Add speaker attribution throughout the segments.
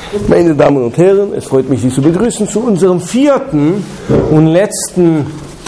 Speaker 1: Meine Damen und Herren, es freut mich, Sie zu begrüßen zu unserem 4. und letzten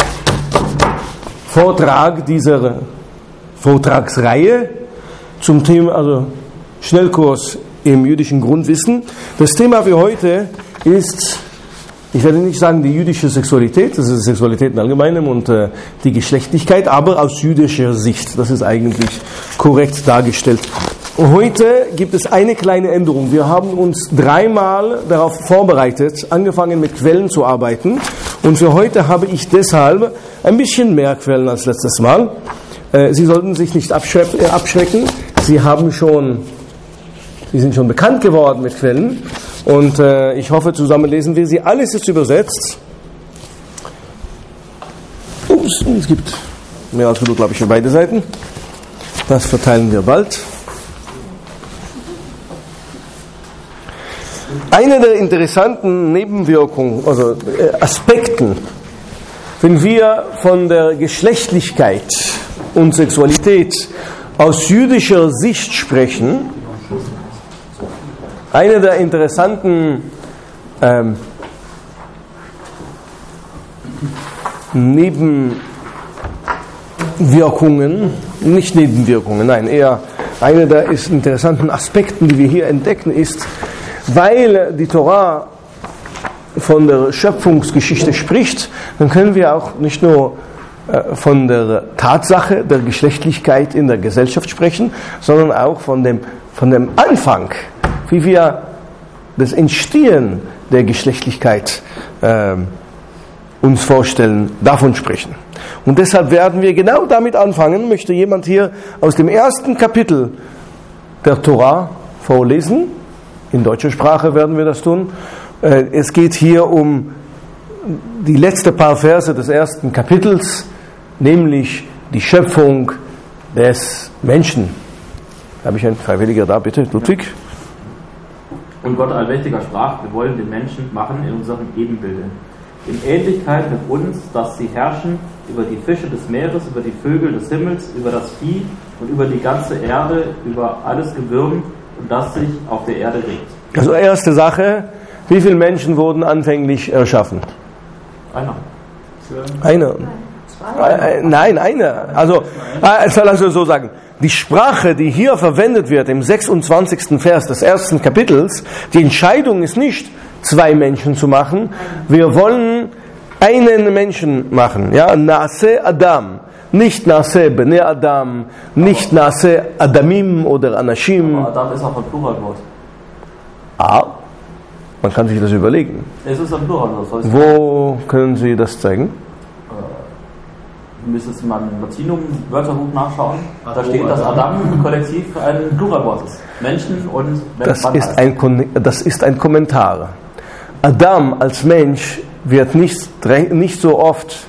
Speaker 1: Vortrag dieser Vortragsreihe zum Thema, also Schnellkurs im jüdischen Grundwissen. Das Thema für heute ist, ich werde nicht sagen die jüdische Sexualität, das ist Sexualität im Allgemeinen und die Geschlechtlichkeit, aber aus jüdischer Sicht, das ist eigentlich korrekt dargestellt. Heute gibt es eine kleine Änderung. Wir haben uns 3-mal darauf vorbereitet, angefangen mit Quellen zu arbeiten. Und für heute habe ich deshalb ein bisschen mehr Quellen als letztes Mal. Sie sollten sich nicht abschrecken. Sie sind schon bekannt geworden mit Quellen. Und ich hoffe, zusammen lesen wir sie. Alles ist übersetzt. Es gibt mehr als genug, glaube ich, für beide Seiten. Das verteilen wir bald. Eine der interessanten Nebenwirkungen, also Aspekten, wenn wir von der Geschlechtlichkeit und Sexualität aus jüdischer Sicht sprechen, eine der interessanten Nebenwirkungen, nicht Nebenwirkungen, nein, eher eine der interessanten Aspekten, die wir hier entdecken, ist, weil die Torah von der Schöpfungsgeschichte spricht, dann können wir auch nicht nur von der Tatsache der Geschlechtlichkeit in der Gesellschaft sprechen, sondern auch von dem Anfang, wie wir das Entstehen der Geschlechtlichkeit uns vorstellen, davon sprechen. Und deshalb werden wir genau damit anfangen. Möchte jemand hier aus dem 1. Kapitel der Torah vorlesen? In deutscher Sprache werden wir das tun. Es geht hier um die letzten paar Verse des 1. Kapitels, nämlich die Schöpfung des Menschen. Habe ich einen Freiwilliger da, bitte, Ludwig?
Speaker 2: Und Gott Allmächtiger sprach, wir wollen den Menschen machen in unserem Ebenbilde, in Ähnlichkeit mit uns, dass sie herrschen über die Fische des Meeres, über die Vögel des Himmels, über das Vieh und über die ganze Erde, über alles Gewürm, das sich auf der Erde regt.
Speaker 1: Also erste Sache, wie viele Menschen wurden anfänglich erschaffen? Einer. Nein, einer. Also, lass uns so sagen. Die Sprache, die hier verwendet wird im 26. Vers des 1. Kapitels, die Entscheidung ist nicht, 2 Menschen zu machen. Wir wollen einen Menschen machen. Ja, Nase Adam. Nicht Nase Bnei Adam, nicht Nase Adamim oder Anashim.
Speaker 2: Aber Adam ist auch ein Pluralwort.
Speaker 1: Man kann sich das überlegen.
Speaker 2: Es ist ein Pluralwort.
Speaker 1: Wo können Sie das zeigen?
Speaker 2: Müsste es mal im Latinum-Wörterbuch nachschauen. Da steht, dass Adam kollektiv ein Pluralwort ist. Menschen und Menschen.
Speaker 1: Das ist ein Kommentar. Adam als Mensch wird nicht so oft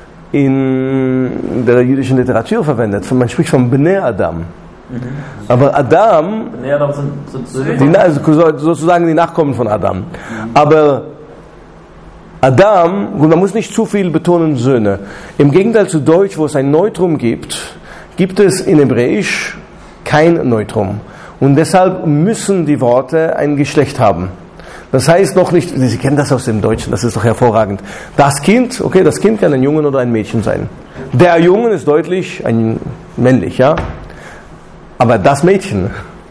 Speaker 1: in der jüdischen Literatur verwendet. Man spricht von Bnei Adam. Aber Adam,
Speaker 2: Bnei Adam sind Söhne.
Speaker 1: Also sozusagen die Nachkommen von Adam. Aber Adam, man muss nicht zu viel betonen, Söhne. Im Gegenteil zu Deutsch, wo es ein Neutrum gibt, gibt es in Hebräisch kein Neutrum. Und deshalb müssen die Worte ein Geschlecht haben. Das heißt noch nicht, Sie kennen das aus dem Deutschen, das ist doch hervorragend. Das Kind, okay, das Kind kann ein Junge oder ein Mädchen sein. Der Junge ist deutlich ein männlich, ja. Aber das Mädchen,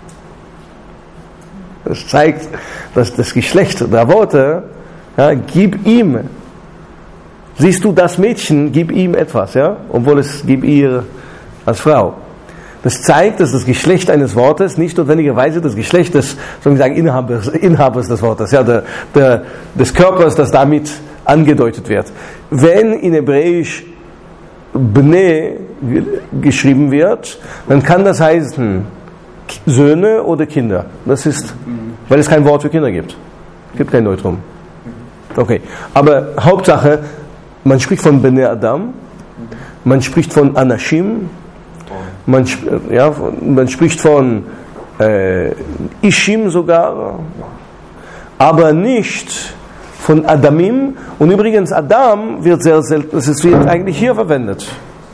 Speaker 1: das zeigt, dass das Geschlecht der Worte, ja, gib ihm. Siehst du das Mädchen, gib ihm etwas, ja, obwohl es gib ihr als Frau. Das zeigt, dass das Geschlecht eines Wortes nicht notwendigerweise das Geschlecht des, sozusagen, Inhabers des Wortes, ja, des Körpers, das damit angedeutet wird. Wenn in Hebräisch Bnei geschrieben wird, dann kann das heißen Söhne oder Kinder. Das ist, weil es kein Wort für Kinder gibt. Es gibt kein Neutrum. Okay, aber Hauptsache, man spricht von Bnei Adam, man spricht von Anashim, man spricht von Ishim sogar, aber nicht von Adamim. Und übrigens, Adam wird sehr selten, es wird eigentlich hier verwendet.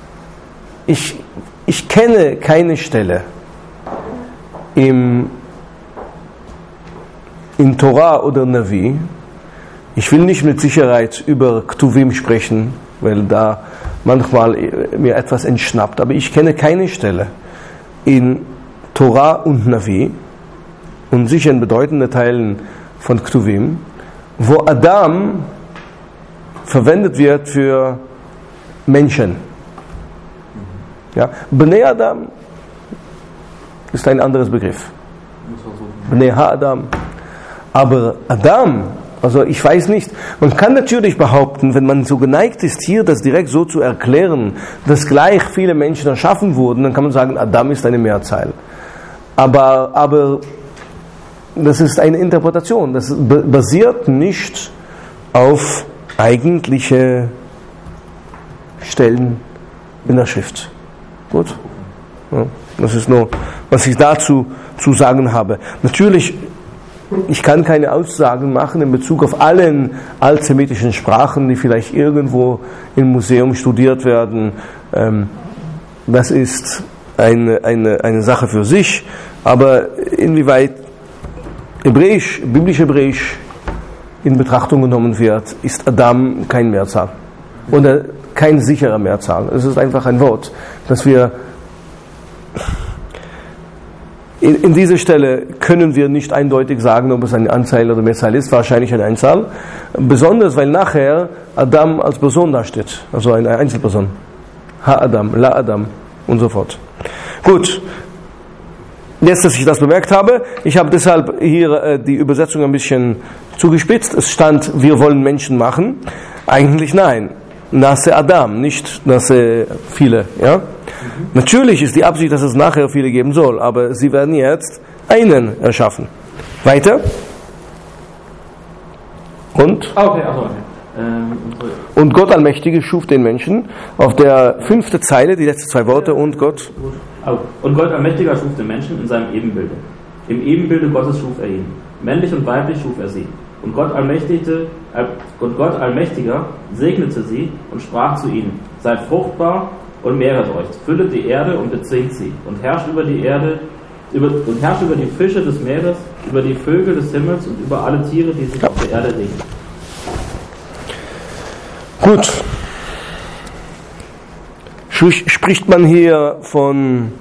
Speaker 1: Ich kenne keine Stelle im in Torah oder Navi, ich will nicht mit Sicherheit über Ktuvim sprechen, weil da manchmal mir etwas entschnappt, aber ich kenne keine Stelle in Torah und Navi und sicher in bedeutenden Teilen von Ktuvim, wo Adam verwendet wird für Menschen. Ja, Bnei Adam ist ein anderes Begriff. Bnei Ha-Adam. Aber Adam, also ich weiß nicht, man kann natürlich behaupten, wenn man so geneigt ist, hier das direkt so zu erklären, dass gleich viele Menschen erschaffen wurden, dann kann man sagen, Adam ist eine Mehrzahl. Aber das ist eine Interpretation, das basiert nicht auf eigentliche Stellen in der Schrift. Gut? Ja, das ist nur, was ich dazu zu sagen habe. Natürlich, ich kann keine Aussagen machen in Bezug auf allen altsemitischen Sprachen, die vielleicht irgendwo im Museum studiert werden. Das ist eine Sache für sich, aber inwieweit Hebräisch, biblisch-Hebräisch in Betrachtung genommen wird, ist Adam kein Mehrzahl oder kein sicherer Mehrzahl. Es ist einfach ein Wort, das wir in dieser Stelle können wir nicht eindeutig sagen, ob es eine Anzahl oder Mehrzahl ist, wahrscheinlich eine Einzahl, besonders weil nachher Adam als Person dasteht, also eine Einzelperson. Ha-Adam, La-Adam und so fort. Gut. Jetzt, dass ich das bemerkt habe, ich habe deshalb hier die Übersetzung ein bisschen zugespitzt. Es stand, wir wollen Menschen machen. Eigentlich nein. Nase Adam, nicht Nase viele. Ja? Natürlich ist die Absicht, dass es nachher viele geben soll, aber sie werden jetzt einen erschaffen. Weiter. Und?
Speaker 2: Okay.
Speaker 1: Und Gott Allmächtige schuf den Menschen. Auf der 5. Zeile, die letzten 2 Worte, und Gott.
Speaker 2: Und Gott Allmächtiger schuf den Menschen in seinem Ebenbilde. Im Ebenbilde Gottes schuf er ihn. Männlich und weiblich schuf er sie. Und Gott Allmächtiger segnete sie und sprach zu ihnen: Seid fruchtbar und mehret euch, füllet die Erde und bezwingt sie und herrscht über die Erde und herrscht über die Fische des Meeres, über die Vögel des Himmels und über alle Tiere, die sich auf der Erde regen.
Speaker 1: Gut. Spricht man hier von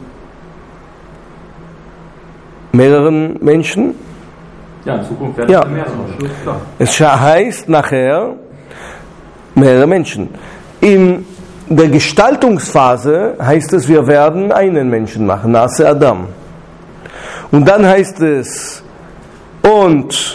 Speaker 1: mehreren Menschen?
Speaker 2: Ja, in Zukunft werden es mehr sein.
Speaker 1: Es heißt nachher mehrere Menschen. In der Gestaltungsphase heißt es, wir werden einen Menschen machen, Nase Adam. Und dann heißt es, und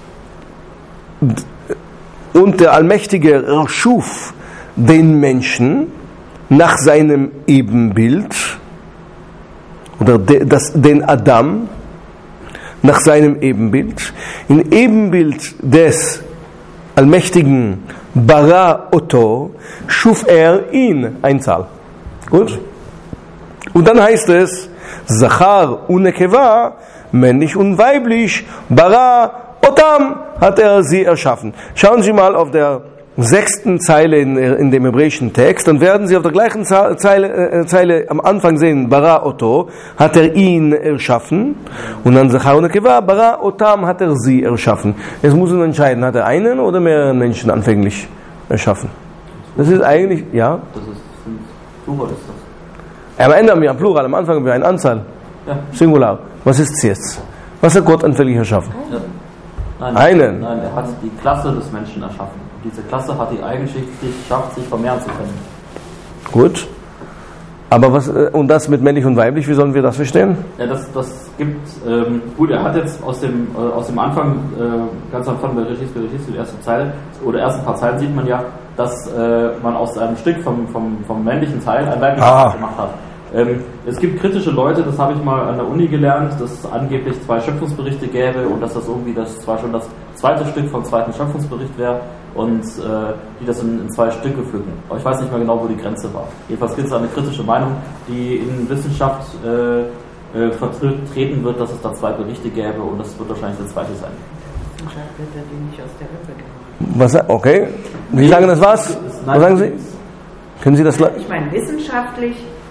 Speaker 1: der Allmächtige erschuf den Menschen nach seinem Ebenbild, oder den Adam nach seinem Ebenbild. Im Ebenbild des Allmächtigen Bara Oto schuf er ihn, Einzahl. Gut? Und dann heißt es, Zachar und Nekeva, männlich und weiblich, Bara Otam hat er sie erschaffen. Schauen Sie mal auf der 6. Zeile in dem hebräischen Text, dann werden Sie auf der gleichen Zeile am Anfang sehen, Bara Oto, hat er ihn erschaffen, und dann Zachar und Nekeva, Bara Otam hat er sie erschaffen. Jetzt muss man entscheiden, hat er einen oder mehrere Menschen anfänglich erschaffen? Das ist eigentlich, ja?
Speaker 2: Das ist Plural, ist das.
Speaker 1: Am Ende haben wir ein Plural, am Anfang haben wir eine Anzahl. Ja. Singular. Was ist es jetzt? Was hat Gott anfänglich erschaffen?
Speaker 2: Ja. Nein, er hat die Klasse des Menschen erschaffen. Und diese Klasse hat die Eigenschaft, sich vermehren zu können.
Speaker 1: Gut. Aber was, und das mit männlich und weiblich, wie sollen wir das verstehen?
Speaker 2: Ja, das gibt, gut, er hat jetzt aus dem Anfang, ganz am Anfang bei Regis, die erste Zeile, oder ersten paar Zeilen sieht man ja, dass man aus einem Stück vom männlichen Teil ein weibliches gemacht hat. Es gibt kritische Leute, das habe ich mal an der Uni gelernt, dass es angeblich 2 Schöpfungsberichte gäbe und dass das irgendwie zwar schon das zweite Stück vom zweiten Schöpfungsbericht wäre und die das in 2 Stücke pflücken. Aber ich weiß nicht mehr genau, wo die Grenze war. Jedenfalls gibt es eine kritische Meinung, die in Wissenschaft vertreten wird, dass es da 2 Berichte gäbe und das wird wahrscheinlich der zweite sein.
Speaker 3: Wissenschaft wird die nicht aus der Hölle gemacht.
Speaker 1: Was? Okay. Sie sagen das was? Was sagen Sie? Können Sie das?
Speaker 3: Ich meine, wissenschaftlich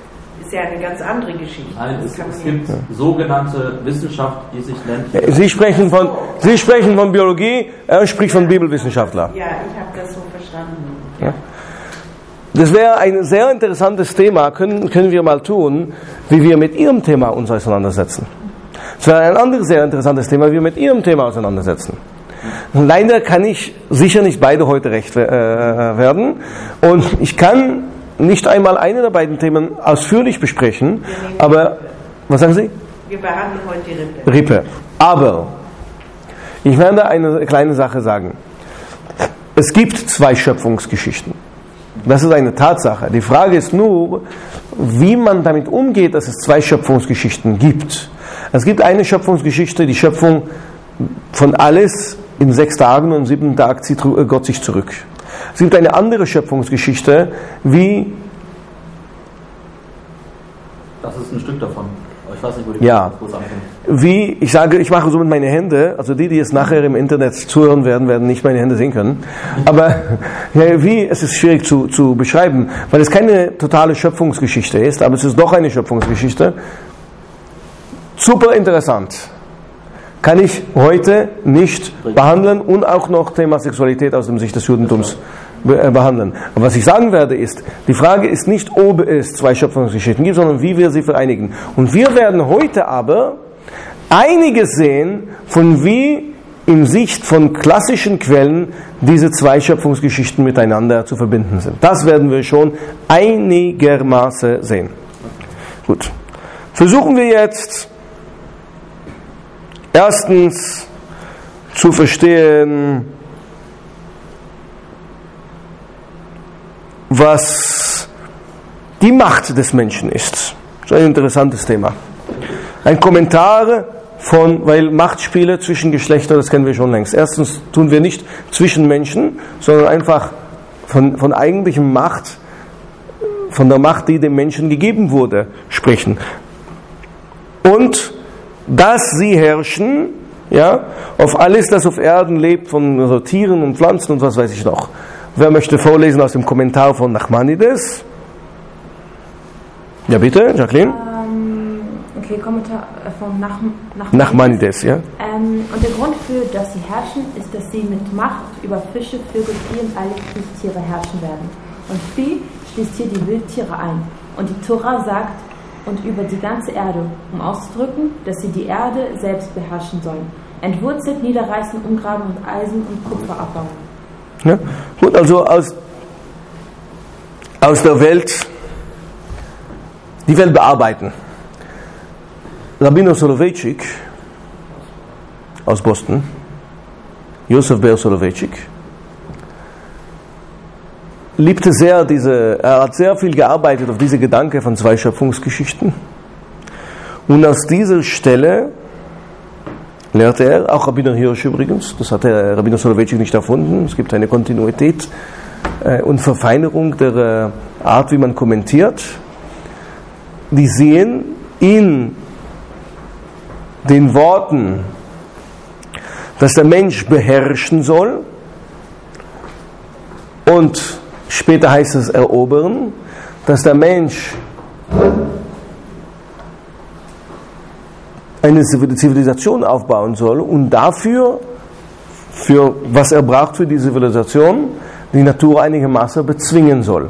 Speaker 3: ist ja eine ganz andere Geschichte.
Speaker 2: Nein, es gibt sogenannte Wissenschaft, die sich nennt...
Speaker 1: Sie sprechen von Biologie, er spricht von Bibelwissenschaftler.
Speaker 3: Ja, ich habe das so verstanden.
Speaker 1: Ja. Das wäre ein sehr interessantes Thema, können wir mal tun, wie wir mit Ihrem Thema uns auseinandersetzen. Das wäre ein anderes sehr interessantes Thema, wie wir mit Ihrem Thema auseinandersetzen. Und leider kann ich sicher nicht beide heute recht werden. Und ich kann nicht einmal eine der beiden Themen ausführlich besprechen. Aber, was sagen Sie?
Speaker 3: Wir behandeln heute die
Speaker 1: Rippe. Aber, ich werde eine kleine Sache sagen. Es gibt 2 Schöpfungsgeschichten. Das ist eine Tatsache. Die Frage ist nur, wie man damit umgeht, dass es 2 Schöpfungsgeschichten gibt. Es gibt eine Schöpfungsgeschichte, die Schöpfung von alles in 6 Tagen und am 7. Tag zieht Gott sich zurück. Es gibt eine andere Schöpfungsgeschichte, wie...
Speaker 2: Das ist ein Stück davon. Ich weiß nicht, wo die groß anfängt.
Speaker 1: Wie, ich sage, ich mache so mit meinen Händen, also die es nachher im Internet zuhören werden nicht meine Hände sehen können. Aber ja, wie, es ist schwierig zu beschreiben, weil es keine totale Schöpfungsgeschichte ist, aber es ist doch eine Schöpfungsgeschichte. Super interessant. Kann ich heute nicht behandeln und auch noch Thema Sexualität aus der Sicht des Judentums behandeln. Aber was ich sagen werde ist, die Frage ist nicht, ob es 2 Schöpfungsgeschichten gibt, sondern wie wir sie vereinigen. Und wir werden heute aber einiges sehen, von wie in Sicht von klassischen Quellen diese 2 Schöpfungsgeschichten miteinander zu verbinden sind. Das werden wir schon einigermaßen sehen. Gut. Versuchen wir jetzt erstens zu verstehen, was die Macht des Menschen ist. Das ist ein interessantes Thema. Ein Kommentar weil Machtspiele zwischen Geschlechtern, das kennen wir schon längst. Erstens tun wir nicht zwischen Menschen, sondern einfach von eigentlichem Macht, von der Macht, die dem Menschen gegeben wurde, sprechen. Und dass sie herrschen, ja, auf alles, das auf Erden lebt, von Tieren und Pflanzen und was weiß ich noch. Wer möchte vorlesen aus dem Kommentar von Nachmanides? Ja, bitte, Jacqueline.
Speaker 4: Okay, Kommentar von
Speaker 1: Nachmanides, ja.
Speaker 4: Und der Grund für, dass sie herrschen, ist, dass sie mit Macht über Fische, Vögel, Tiere und alle Kriechtiere herrschen werden. Und Vieh schließt hier die Wildtiere ein. Und die Tora sagt, und über die ganze Erde, um auszudrücken, dass sie die Erde selbst beherrschen sollen. Entwurzelt, niederreißen, umgraben und Eisen und Kupfer abbauen.
Speaker 1: Ja, gut, also aus der Welt, die Welt bearbeiten. Rabino Soloveitchik aus Boston, Josef Ber Soloveitchik, liebte sehr er hat sehr viel gearbeitet auf diese Gedanke von 2 Schöpfungsgeschichten. Und aus dieser Stelle lehrte er, auch Rabbiner Hirsch übrigens, das hat der Rabbiner Soloveitchik nicht erfunden, es gibt eine Kontinuität und Verfeinerung der Art, wie man kommentiert. Die sehen in den Worten, dass der Mensch beherrschen soll und später heißt es erobern, dass der Mensch eine Zivilisation aufbauen soll und dafür, für was er braucht für die Zivilisation, die Natur einigermaßen bezwingen soll.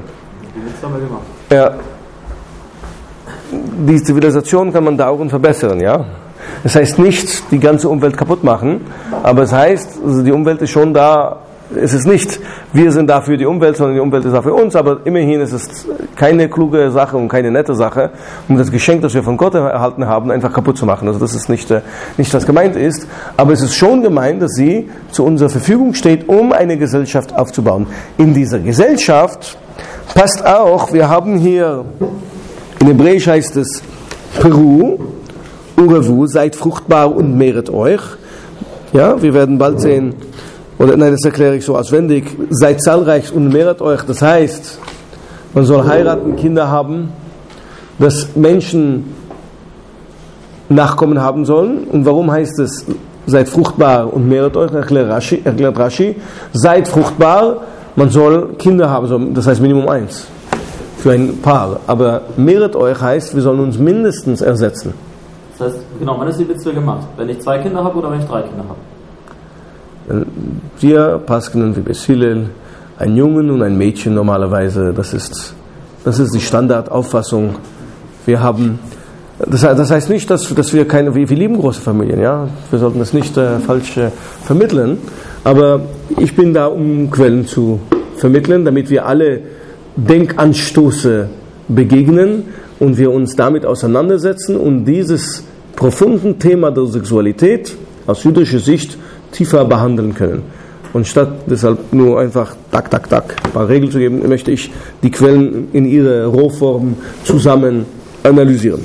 Speaker 1: Die Zivilisation kann man dauernd verbessern, ja. Das heißt nicht, die ganze Umwelt kaputt machen, aber es heißt, also die Umwelt ist schon da. Es ist nicht, wir sind da für die Umwelt, sondern die Umwelt ist da für uns, aber immerhin ist es keine kluge Sache und keine nette Sache, um das Geschenk, das wir von Gott erhalten haben, einfach kaputt zu machen. Also das ist nicht, was gemeint ist, aber es ist schon gemeint, dass sie zu unserer Verfügung steht, um eine Gesellschaft aufzubauen. In dieser Gesellschaft passt auch, wir haben hier, in Hebräisch heißt es Peru, Urevu, seid fruchtbar und mehret euch. Ja, wir werden bald sehen, das erkläre ich so auswendig, seid zahlreich und mehret euch, das heißt, man soll heiraten, Kinder haben, dass Menschen Nachkommen haben sollen. Und warum heißt es, seid fruchtbar und mehret euch, erklärt Rashi, seid fruchtbar, man soll Kinder haben, das heißt Minimum 1. für ein Paar. Aber mehret euch heißt, wir sollen uns mindestens ersetzen.
Speaker 2: Das heißt, genau, wann ist die Mitzvah gemacht? Wenn ich 2 Kinder habe oder wenn ich 3 Kinder habe?
Speaker 1: Wir passen wie Beis Hillel, ein Jungen und ein Mädchen normalerweise. Das ist die Standardauffassung. Wir haben, das heißt nicht, dass wir wir lieben große Familien, ja. Wir sollten das nicht falsch vermitteln. Aber ich bin da, um Quellen zu vermitteln, damit wir alle Denkanstoße begegnen und wir uns damit auseinandersetzen und dieses profunden Thema der Sexualität aus jüdischer Sicht tiefer behandeln können. Und statt deshalb nur einfach ein paar Regeln zu geben, möchte ich die Quellen in ihrer Rohform zusammen analysieren.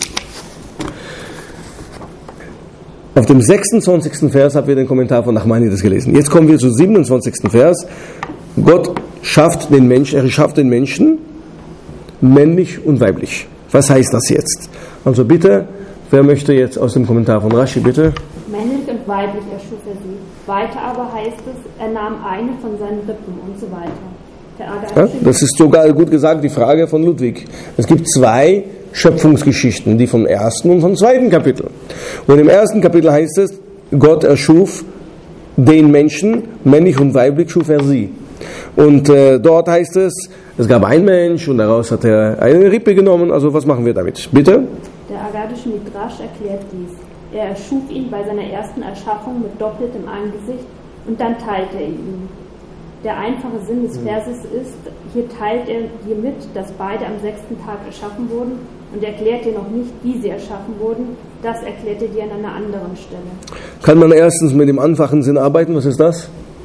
Speaker 1: Auf dem 26. Vers haben wir den Kommentar von Nachmanides gelesen. Jetzt kommen wir zum 27. Vers. Gott schafft den Menschen, er schafft den Menschen männlich und weiblich. Was heißt das jetzt? Also bitte, wer möchte jetzt aus dem Kommentar von Rashi, bitte?
Speaker 4: Männlich und weiblich erschuf er sie. Weiter aber heißt es, er nahm eine von seinen Rippen und so weiter.
Speaker 1: Ja, das ist sogar gut gesagt, die Frage von Ludwig. Es gibt 2 Schöpfungsgeschichten, die vom 1. und vom 2. Kapitel. Und im 1. Kapitel heißt es, Gott erschuf den Menschen, männlich und weiblich schuf er sie. Und dort heißt es gab einen Mensch und daraus hat er eine Rippe genommen. Also was machen wir damit? Bitte?
Speaker 4: Der agadische Midrash erklärt dies. Er erschuf ihn bei seiner ersten Erschaffung mit doppeltem Angesicht und dann teilte er ihn. Der einfache Sinn des Verses ist, hier teilt er dir mit, dass beide am 6. Tag erschaffen wurden und erklärt dir noch nicht, wie sie erschaffen wurden. Das erklärt er dir an einer anderen Stelle.
Speaker 1: Kann man erstens mit dem einfachen Sinn arbeiten? Was ist das?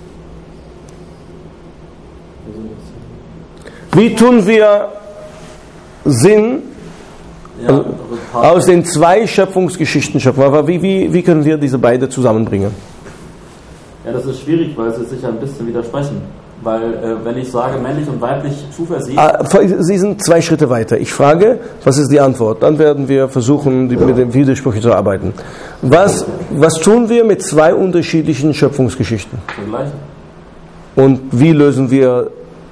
Speaker 1: Wie tun wir Sinn aus den 2 Schöpfungsgeschichten schöpfen? Aber wie können wir diese beiden zusammenbringen?
Speaker 2: Ja, das ist schwierig, weil sie sich ein bisschen widersprechen. Weil, wenn ich sage, männlich und weiblich schuf er sie...
Speaker 1: Sie sind 2 Schritte weiter. Ich frage, was ist die Antwort? Dann werden wir versuchen, mit den Widersprüchen zu arbeiten. Was tun wir mit 2 unterschiedlichen Schöpfungsgeschichten?
Speaker 2: Vergleichen.
Speaker 1: Und wie lösen wir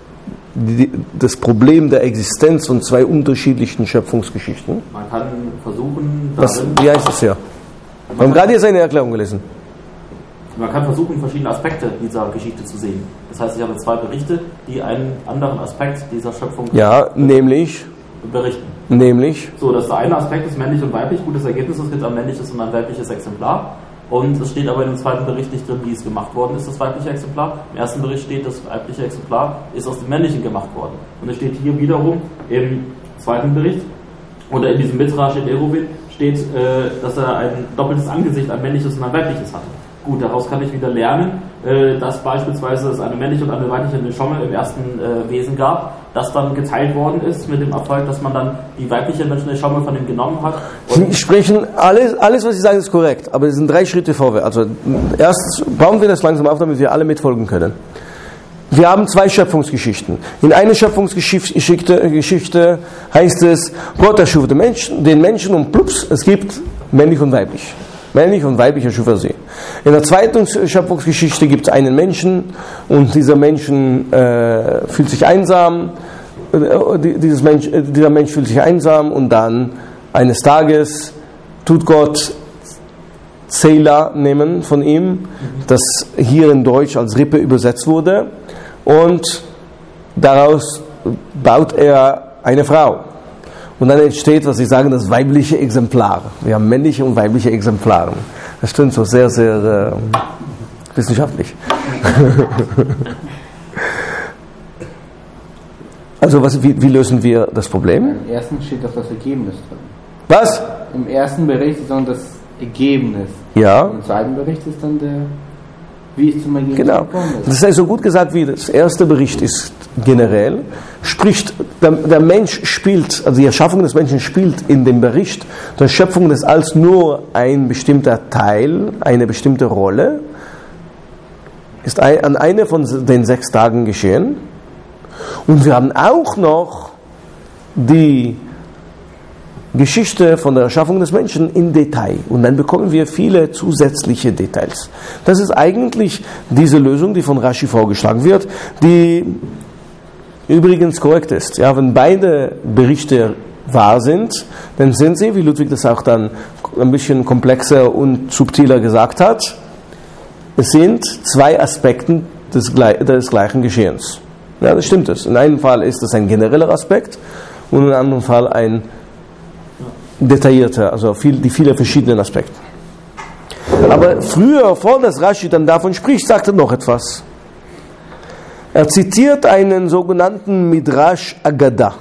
Speaker 1: das Problem der Existenz von 2 unterschiedlichen Schöpfungsgeschichten?
Speaker 2: Man kann versuchen...
Speaker 1: Wie heißt das hier? Wir haben gerade jetzt eine Erklärung gelesen.
Speaker 2: Man kann versuchen, verschiedene Aspekte dieser Geschichte zu sehen. Das heißt, ich habe 2 Berichte, die einen anderen Aspekt dieser Schöpfung berichten. Nämlich? So, dass der eine Aspekt ist männlich und weiblich, gutes Ergebnis, es gibt ein männliches und ein weibliches Exemplar. Und es steht aber in dem 2. Bericht nicht drin, wie es gemacht worden ist, das weibliche Exemplar. Im 1. Bericht steht, das weibliche Exemplar ist aus dem männlichen gemacht worden. Und es steht hier wiederum im 2. Bericht, oder in diesem Midrash in Eruvin, steht, dass er ein doppeltes Angesicht, ein männliches und ein weibliches hatte. Gut, daraus kann ich wieder lernen, dass beispielsweise es eine männliche und eine weibliche Neshama im ersten Wesen gab, das dann geteilt worden ist mit dem Erfolg, dass man dann die weibliche Neshama von ihm genommen hat.
Speaker 1: Sie sprechen, alles, was Sie sagen, ist korrekt, aber es sind 3 Schritte vorwärts. Also erst bauen wir das langsam auf, damit wir alle mitfolgen können. Wir haben 2 Schöpfungsgeschichten. In einer Schöpfungsgeschichte heißt es, Gott erschuf den Menschen und plups, es gibt männlich und weiblich. Männlich und weiblich erschuf er sie. In der 2. Schöpfungsgeschichte gibt es einen Menschen und dieser Menschen fühlt sich einsam. Dieser Mensch fühlt sich einsam und dann eines Tages tut Gott Zela nehmen von ihm, das hier in Deutsch als Rippe übersetzt wurde, und daraus baut er eine Frau. Und dann entsteht, was Sie sagen, das weibliche Exemplar. Wir haben männliche und weibliche Exemplare. Das stimmt so sehr, sehr wissenschaftlich. Also wie lösen wir das Problem?
Speaker 5: Im ersten steht das Ergebnis drin.
Speaker 1: Was?
Speaker 5: Im ersten Bericht ist dann das Ergebnis.
Speaker 1: Ja.
Speaker 5: Im 2. Bericht ist dann wie es zum Ergebnis gekommen ist.
Speaker 1: Das ist so gut gesagt, wie das erste Bericht ist generell. Spricht, der Mensch spielt, also die Erschaffung des Menschen spielt in dem Bericht der Schöpfung des Alls nur ein bestimmter Teil, eine bestimmte Rolle. Ist an einer von den 6 Tagen geschehen. Und wir haben auch noch die Geschichte von der Erschaffung des Menschen im Detail. Und dann bekommen wir viele zusätzliche Details. Das ist eigentlich diese Lösung, die von Rashi vorgeschlagen wird, die übrigens korrekt ist. Ja, wenn beide Berichte wahr sind, dann sind sie, wie Ludwig das auch dann ein bisschen komplexer und subtiler gesagt hat, es sind zwei Aspekte des gleichen Geschehens. Ja, das stimmt es. In einem Fall ist das ein genereller Aspekt und in einem anderen Fall ein detaillierter, also die vielen verschiedenen Aspekte. Aber früher, bevor das Rashi dann davon spricht, sagt er noch etwas. Er zitiert einen sogenannten Midrash Agada.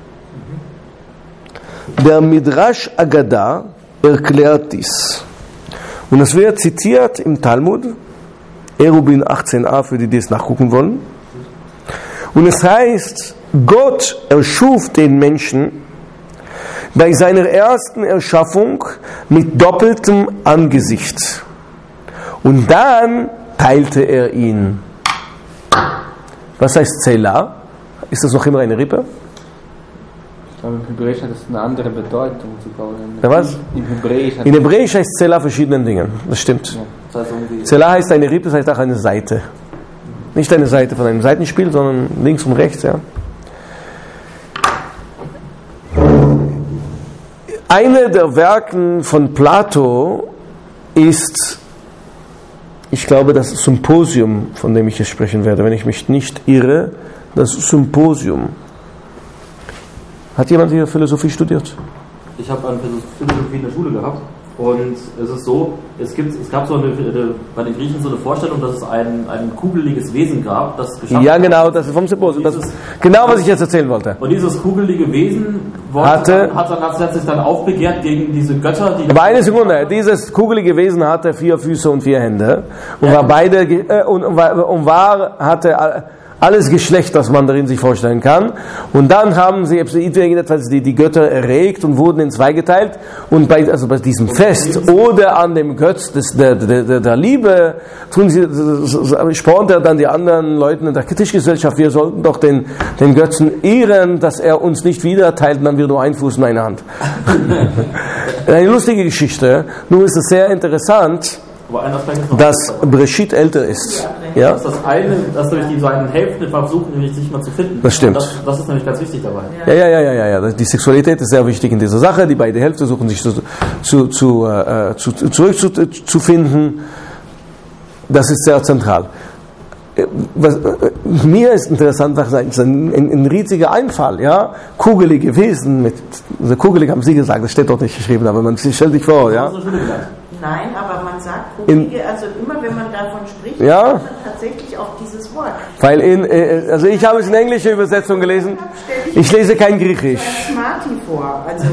Speaker 1: Der Midrash Agada erklärt dies. Und es wird zitiert im Talmud, Erubin 18a, für die es nachgucken wollen. Und es heißt, Gott erschuf den Menschen bei seiner ersten Erschaffung mit doppeltem Angesicht. Und dann teilte er ihn. Was heißt Zela? Ist das noch immer eine Rippe?
Speaker 5: Ich glaube, im Hebräisch hat das eine andere Bedeutung sogar.
Speaker 1: Ja, was? In Hebräisch heißt Zela verschiedenen Dingen. Das stimmt.
Speaker 5: Ja, das heißt
Speaker 1: Zela heißt eine Rippe, das heißt auch eine Seite. Nicht eine Seite von einem Seitenspiel, sondern links und rechts. Ja. Eine der Werken von Plato ist, ich glaube, das Symposium, von dem ich jetzt sprechen werde, wenn ich mich nicht irre, das Symposium. Hat jemand hier Philosophie studiert?
Speaker 2: Ich habe eine Philosophie in der Schule gehabt und es ist so, es gab so bei den Griechen so eine Vorstellung, dass es ein kugeliges Wesen gab, das geschaffen
Speaker 1: Ja, genau, das ist vom Symposium. Das ist genau, was ich jetzt erzählen wollte.
Speaker 2: Und dieses kugelige Wesen hat sich dann aufbegehrt gegen diese Götter, die...
Speaker 1: Aber eine Sekunde, dieses kugelige Wesen hatte 4 Füße und 4 Hände und hatte alles Geschlecht, das man darin sich vorstellen kann. Und dann haben sie die Götter erregt und wurden in 2 geteilt. Und bei diesem Fest oder an dem Götz der Liebe spornt er dann die anderen Leute in der Tischgesellschaft, wir sollten doch den Götzen ehren, dass er uns nicht wieder teilt, dann haben wir nur einen Fuß und eine Hand. Eine lustige Geschichte. Nun ist es sehr interessant, dass Breshit älter ist. Ja?
Speaker 2: Das ist das eine, dass durch die beiden Hälften versuchen, nämlich sich mal zu finden.
Speaker 1: Das stimmt.
Speaker 2: Das ist nämlich ganz wichtig dabei.
Speaker 1: Ja. Die Sexualität ist sehr wichtig in dieser Sache. Die beiden Hälften suchen sich zurückzufinden. Das ist sehr zentral. Mir ist interessant, was ein riesiger Einfall, ja, kugelige Wesen also kugelig haben Sie gesagt, das steht dort nicht geschrieben, aber man stellt sich vor, ja.
Speaker 3: Nein, aber man sagt kugelige, also immer wenn man davon spricht,
Speaker 1: ja,
Speaker 3: hat man tatsächlich auch dieses Wort.
Speaker 1: Weil also ich habe es in englischer Übersetzung gelesen, ich lese kein Griechisch.
Speaker 3: Smarty vor, also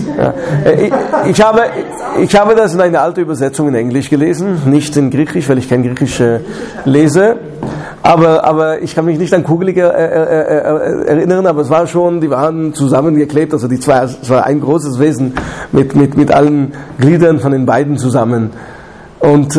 Speaker 1: ich habe das in einer alten Übersetzung in Englisch gelesen, nicht in Griechisch, weil ich kein Griechisch lese. Aber ich kann mich nicht an kugelige erinnern, aber es war schon, die waren zusammengeklebt, also es war ein großes Wesen mit allen Gliedern von den beiden zusammen. Und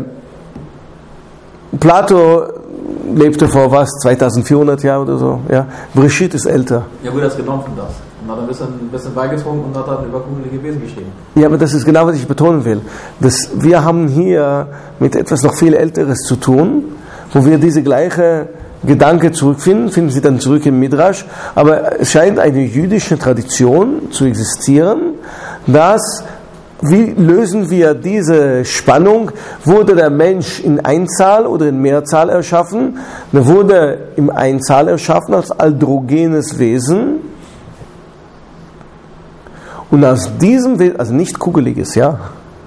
Speaker 1: Plato lebte vor 2400 Jahren oder so. Ja. Breshit ist älter.
Speaker 2: Ja gut, er ist genommen von das. Und hat ein bisschen beigezogen und hat dann über kugelige Wesen geschrieben.
Speaker 1: Ja, aber das ist genau, was ich betonen will. Wir haben hier mit etwas noch viel Älteres zu tun, wo wir diese gleiche Gedanke finden Sie dann zurück im Midrash, aber es scheint eine jüdische Tradition zu existieren, wie lösen wir diese Spannung? Wurde der Mensch in Einzahl oder in Mehrzahl erschaffen? Er wurde im Einzahl erschaffen als androgenes Wesen und aus diesem Wesen, also nicht kugeliges, ja,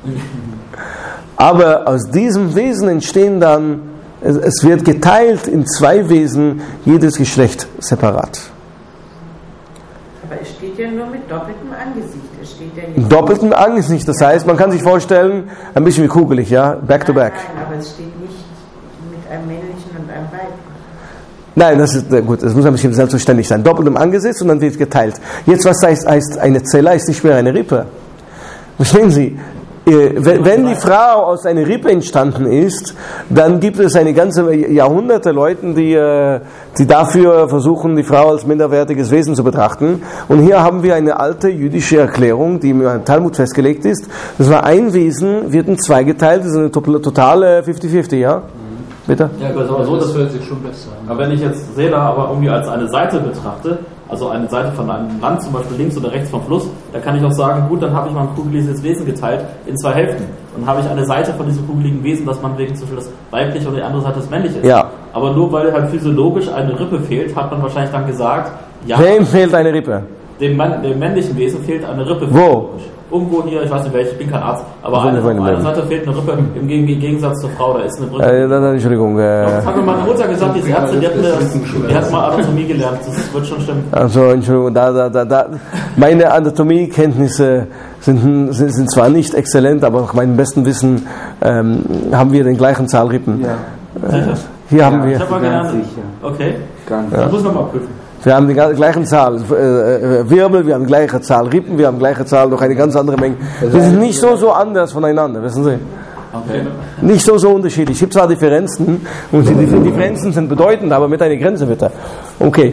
Speaker 1: aber aus diesem Wesen entstehen dann, es wird geteilt in 2 Wesen, jedes Geschlecht separat.
Speaker 3: Aber es steht ja nur mit doppeltem Angesicht. Es steht ja nicht
Speaker 1: Doppeltem Angesicht, das heißt, man kann sich vorstellen, ein bisschen wie kugelig, ja, back to back.
Speaker 3: Nein, aber es steht nicht mit einem männlichen und einem weiblichen.
Speaker 1: Nein, das ist gut, das muss ein bisschen selbstverständlich sein. Doppeltem Angesicht und dann wird geteilt. Jetzt, was heißt eine Zella, ist nicht mehr eine Rippe. Verstehen Sie? Wenn die Frau aus einer Rippe entstanden ist, dann gibt es eine ganze Jahrhunderte Leute, die dafür versuchen, die Frau als minderwertiges Wesen zu betrachten. Und hier haben wir eine alte jüdische Erklärung, die im Talmud festgelegt ist. Das war ein Wesen, wird in 2 geteilt, das ist eine totale 50-50, ja? Bitte?
Speaker 2: Ja, aber so, das
Speaker 5: hört sich schon besser an.
Speaker 2: Aber wenn ich jetzt Seele aber irgendwie als eine Seite betrachte, also eine Seite von einem Land, zum Beispiel links oder rechts vom Fluss, da kann ich auch sagen, gut, dann habe ich mein kugeliges Wesen geteilt in 2 Hälften. Dann habe ich eine Seite von diesem kugeligen Wesen, dass man wegen zum Beispiel das weibliche und die andere Seite das männliche ist.
Speaker 1: Ja.
Speaker 2: Aber nur weil halt physiologisch eine Rippe fehlt, hat man wahrscheinlich dann gesagt, ja,
Speaker 1: Wem fehlt eine Rippe?
Speaker 2: dem männlichen Wesen fehlt eine Rippe.
Speaker 1: Wo?
Speaker 2: Irgendwo hier, ich weiß nicht welche, ich bin kein Arzt, aber
Speaker 1: Also,
Speaker 2: auf einer Seite fehlt eine Rippe im Gegensatz zur Frau, da ist eine Brücke.
Speaker 1: Entschuldigung.
Speaker 2: Das hat mir meine Mutter gesagt, die ist Ärztin, die hat mal Anatomie gelernt, das wird schon stimmen.
Speaker 1: Also, Entschuldigung, meine Anatomiekenntnisse sind zwar nicht exzellent, aber nach meinem besten Wissen haben wir den gleichen Zahl Rippen.
Speaker 5: Ja.
Speaker 1: Hier haben
Speaker 2: Ich
Speaker 1: wir.
Speaker 2: habe mal gelernt. Okay,
Speaker 5: Ganz
Speaker 2: das muss ich nochmal prüfen.
Speaker 1: Wir haben die gleiche Zahl Wirbel, wir haben die gleiche Zahl Rippen, wir haben die gleiche Zahl noch eine ganz andere Menge. Wir sind nicht so anders voneinander, wissen Sie?
Speaker 2: Okay.
Speaker 1: Nicht so unterschiedlich. Es gibt zwar Differenzen und die Differenzen sind bedeutend, aber mit einer Grenze bitte. Okay.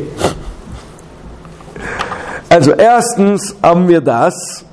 Speaker 1: Also erstens haben wir das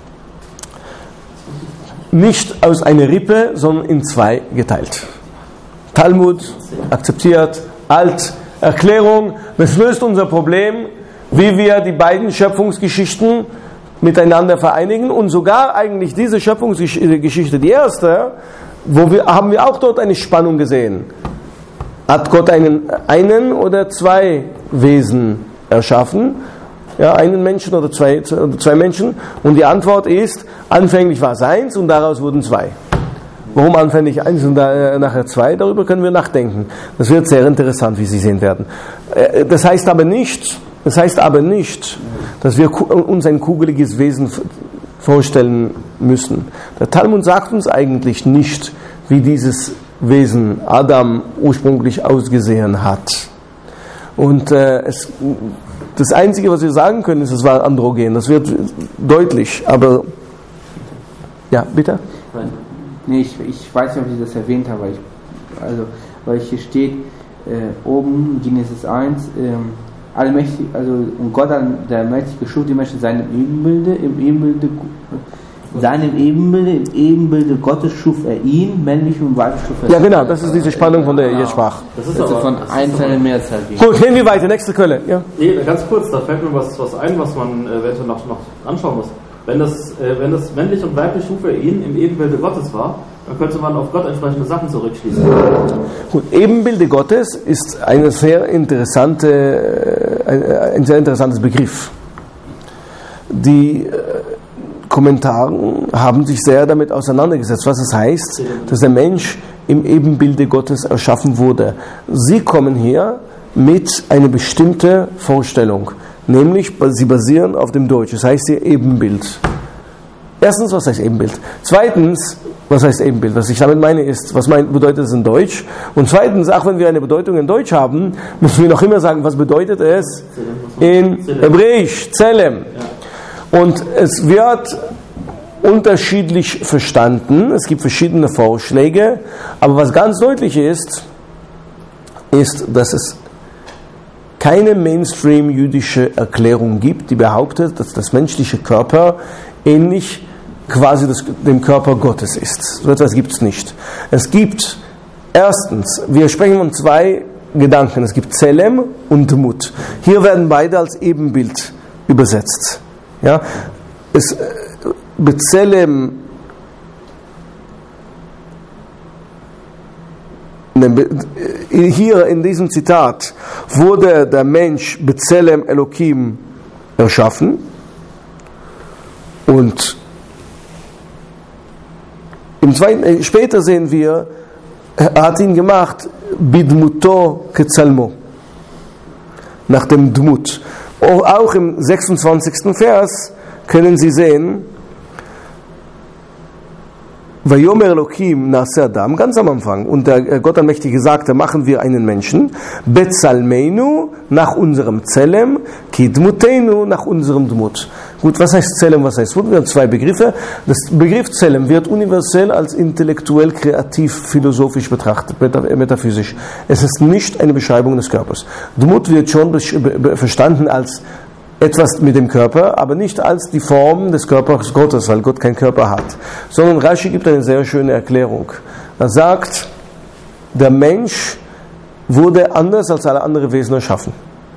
Speaker 1: nicht aus einer Rippe, sondern in 2 geteilt. Talmud akzeptiert, alt, Erklärung, das löst unser Problem, wie wir die beiden Schöpfungsgeschichten miteinander vereinigen und sogar eigentlich diese Schöpfungsgeschichte, die erste, haben wir auch dort eine Spannung gesehen. Hat Gott einen oder 2 Wesen erschaffen? Ja, einen Menschen oder zwei Menschen? Und die Antwort ist, anfänglich war es 1 und daraus wurden 2. Warum anfänglich 1 und nachher 2? Darüber können wir nachdenken. Das wird sehr interessant, wie Sie sehen werden. Das heißt aber nicht, dass wir uns ein kugeliges Wesen vorstellen müssen. Der Talmud sagt uns eigentlich nicht, wie dieses Wesen Adam ursprünglich ausgesehen hat. Und das Einzige, was wir sagen können, ist, es war androgen. Das wird deutlich, aber ja, bitte?
Speaker 5: Nee, ich weiß nicht, ob ich das erwähnt habe, weil hier steht oben, Genesis 1, allmächtig, also und Gott, der Mächtige, schuf die Menschen seinem Ebenbilde, im Ebenbilde Gottes schuf er ihn, männlich und weiblich schuf er.
Speaker 1: Ja, genau, das ist diese Spannung, von der ihr sprach.
Speaker 2: Das ist
Speaker 5: Also
Speaker 2: aber,
Speaker 5: von Einzelnen Mehrzahl.
Speaker 1: Gut, gehen wir weiter, nächste Quelle. Ja.
Speaker 2: Nee, ganz kurz, da fällt mir was ein, was man eventuell noch anschauen muss. Wenn das männlich und weiblich schuf er ihn im Ebenbilde Gottes war, dann könnte man auf Gott entsprechende Sachen zurückschließen.
Speaker 1: Gut, Ebenbilde Gottes ist ein sehr interessantes Begriff. Die Kommentare haben sich sehr damit auseinandergesetzt, was es heißt, dass der Mensch im Ebenbilde Gottes erschaffen wurde. Sie kommen hier mit einer bestimmten Vorstellung, nämlich sie basieren auf dem Deutsch, das heißt hier Ebenbild. Erstens, was heißt Ebenbild? Zweitens, was heißt Ebenbild? Was ich damit meine ist, was bedeutet es in Deutsch? Und zweitens, auch wenn wir eine Bedeutung in Deutsch haben, müssen wir noch immer sagen, was bedeutet es in Hebräisch, Zelem. Und es wird unterschiedlich verstanden, es gibt verschiedene Vorschläge, aber was ganz deutlich ist, dass es keine Mainstream-jüdische Erklärung gibt, die behauptet, dass das menschliche Körper ähnlich quasi dem Körper Gottes ist. So etwas gibt es nicht. Es gibt erstens, wir sprechen von 2 Gedanken, es gibt Zelem und Mut. Hier werden beide als Ebenbild übersetzt. Ja, Bezelem hier in diesem Zitat wurde der Mensch Bezelem Elohim erschaffen und später sehen wir, er hat ihn gemacht Bidmuto Ketzalmo, nach dem Dmut. Auch im 26. Vers können Sie sehen, Vayomer Elohim Nase Adam, ganz am Anfang, und der Gott Allmächtige sagte, machen wir einen Menschen, Betzalmeinu, nach unserem Zelem, Kidmuteinu, nach unserem Dmut. Gut, was heißt Zelem, was heißt Dmut? Wir haben 2 Begriffe. Das Begriff Zelem wird universell als intellektuell, kreativ, philosophisch betrachtet, metaphysisch. Es ist nicht eine Beschreibung des Körpers. Dmut wird schon verstanden als etwas mit dem Körper, aber nicht als die Form des Körpers Gottes, weil Gott keinen Körper hat. Sondern Rashi gibt eine sehr schöne Erklärung. Er sagt, der Mensch wurde anders als alle anderen Wesen erschaffen.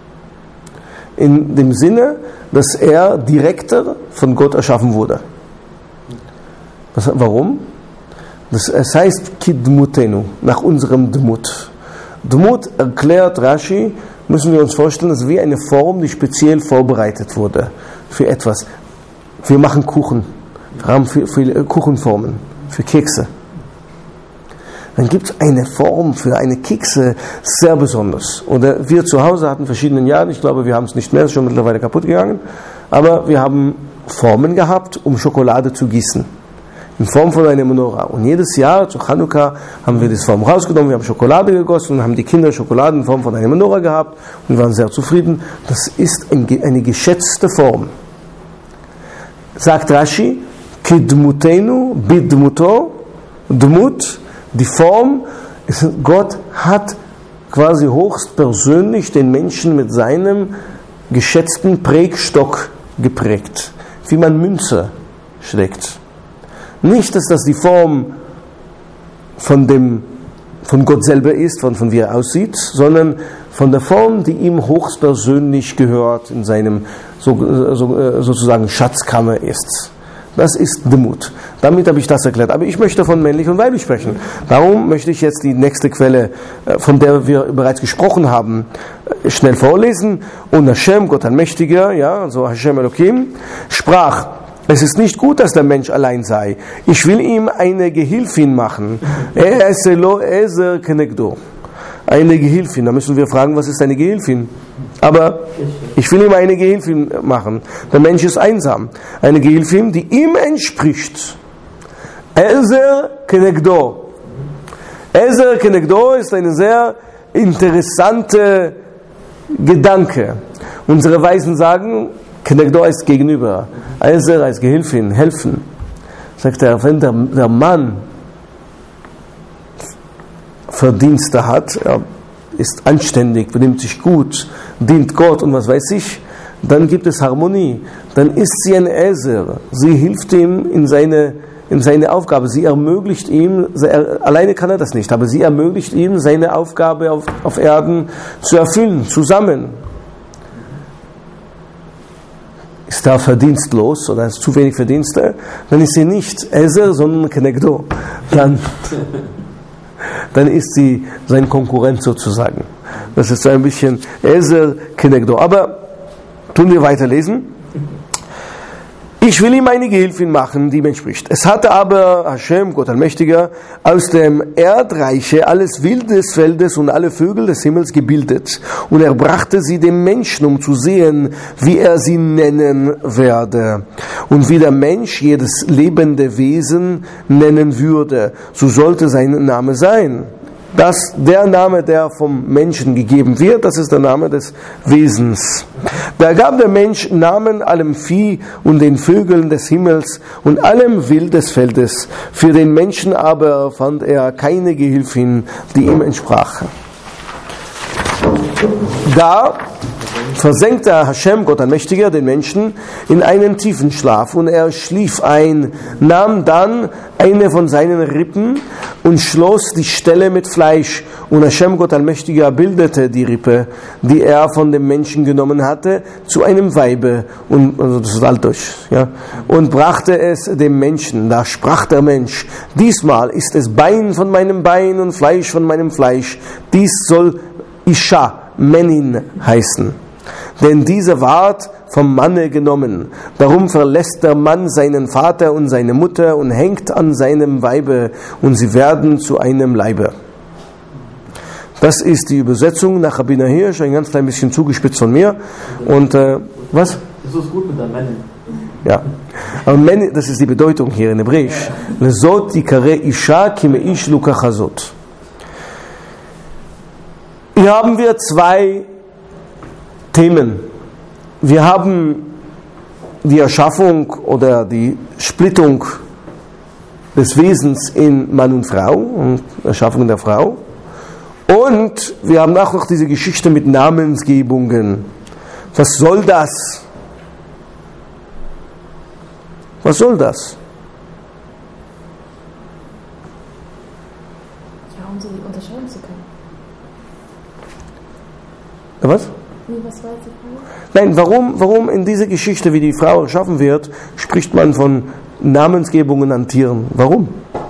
Speaker 1: In dem Sinne, dass er direkter von Gott erschaffen wurde. Warum? Es heißt Kidmutenu, nach unserem Dmut. Dmut, erklärt Rashi, müssen wir uns vorstellen, das ist wie eine Form, die speziell vorbereitet wurde für etwas. Wir machen Kuchen, wir haben viele Kuchenformen für Kekse. Dann gibt es eine Form für eine Kekse, sehr besonders. Oder wir zu Hause hatten verschiedene Jahre, ich glaube, wir haben es nicht mehr, es ist schon mittlerweile kaputt gegangen, aber wir haben Formen gehabt, um Schokolade zu gießen. In Form von einer Menorah. Und jedes Jahr zu Chanukka haben wir das Form rausgenommen, wir haben Schokolade gegossen und haben die Kinder Schokolade in Form von einer Menorah gehabt und waren sehr zufrieden. Das ist eine geschätzte Form. Sagt Rashi, Kidmutenu bidmuto, Dmut, die Form, Gott hat quasi höchstpersönlich den Menschen mit seinem geschätzten Prägstock geprägt, wie man Münze schlägt. Nicht, dass das die Form von Gott selber ist, von wie er aussieht, sondern von der Form, die ihm höchstpersönlich gehört, in seinem sozusagen Schatzkammer ist. Das ist Demut. Damit habe ich das erklärt. Aber ich möchte von männlich und weiblich sprechen. Darum möchte ich jetzt die nächste Quelle, von der wir bereits gesprochen haben, schnell vorlesen. Und Hashem, Gott Allmächtiger, ja, also Hashem Elohim, sprach: Es ist nicht gut, dass der Mensch allein sei. Ich will ihm eine Gehilfin machen. Eine Gehilfin. Da müssen wir fragen, was ist eine Gehilfin? Aber ich will ihm eine Gehilfin machen. Der Mensch ist einsam. Eine Gehilfin, die ihm entspricht. Ezer Kenegdo. Ezer Kenegdo ist eine sehr interessante Gedanke. Unsere Weisen sagen, Kenegdo ist gegenüber. Ezer als Gehilfin, helfen. Sagt er, wenn der Mann Verdienste hat, er ist anständig, benimmt sich gut, dient Gott und was weiß ich, dann gibt es Harmonie. Dann ist sie ein Ezer. Sie hilft ihm in seine Aufgabe. Sie ermöglicht ihm, alleine kann er das nicht, aber sie ermöglicht ihm, seine Aufgabe auf Erden zu erfüllen, zusammen. Ist er verdienstlos oder ist zu wenig Verdienste, dann ist sie nicht Ezer, sondern Kenegdo. Dann ist sie sein Konkurrent sozusagen. Das ist so ein bisschen Ezer Kenegdo. Aber tun wir weiterlesen. Ich will ihm eine Gehilfin machen, die ihm entspricht. Es hatte aber Hashem, Gott Allmächtiger, aus dem Erdreiche alles Wild des Feldes und alle Vögel des Himmels gebildet. Und er brachte sie dem Menschen, um zu sehen, wie er sie nennen werde. Und wie der Mensch jedes lebende Wesen nennen würde. So sollte sein Name sein. Der Name, der vom Menschen gegeben wird, das ist der Name des Wesens. Da gab der Mensch Namen allem Vieh und den Vögeln des Himmels und allem Wild des Feldes. Für den Menschen aber fand er keine Gehilfin, die ihm entsprach. Da versenkte Hashem, Gott Allmächtiger, den Menschen in einen tiefen Schlaf und er schlief ein, nahm dann eine von seinen Rippen und schloss die Stelle mit Fleisch und Hashem, Gott Allmächtiger, bildete die Rippe, die er von dem Menschen genommen hatte, zu einem Weibe und, also das ist altdeutsch, ja, und brachte es dem Menschen. Da sprach der Mensch: Diesmal ist es Bein von meinem Bein und Fleisch von meinem Fleisch. Dies soll Isha, Menin heißen. Denn diese ward vom Manne genommen. Darum verlässt der Mann seinen Vater und seine Mutter und hängt an seinem Weibe und sie werden zu einem Leibe. Das ist die Übersetzung nach Rabbiner Hirsch, ein ganz klein bisschen zugespitzt von mir. Und was?
Speaker 2: Das ist gut mit der Menin.
Speaker 1: Ja, aber Menin, das ist die Bedeutung hier in Hebräisch. Lesot yikare Isha ki meish lukachazot. Hier haben wir zwei Themen. Wir haben die Erschaffung oder die Splittung des Wesens in Mann und Frau und Erschaffung der Frau. Und wir haben auch noch diese Geschichte mit Namensgebungen. Was soll das? Was soll das?
Speaker 4: Ja, um so die Unterscheidung
Speaker 1: Was?
Speaker 4: Was war die Frage?
Speaker 1: Nein, warum in dieser Geschichte, wie die Frau erschaffen wird, spricht man von Namensgebungen an Tieren? Warum?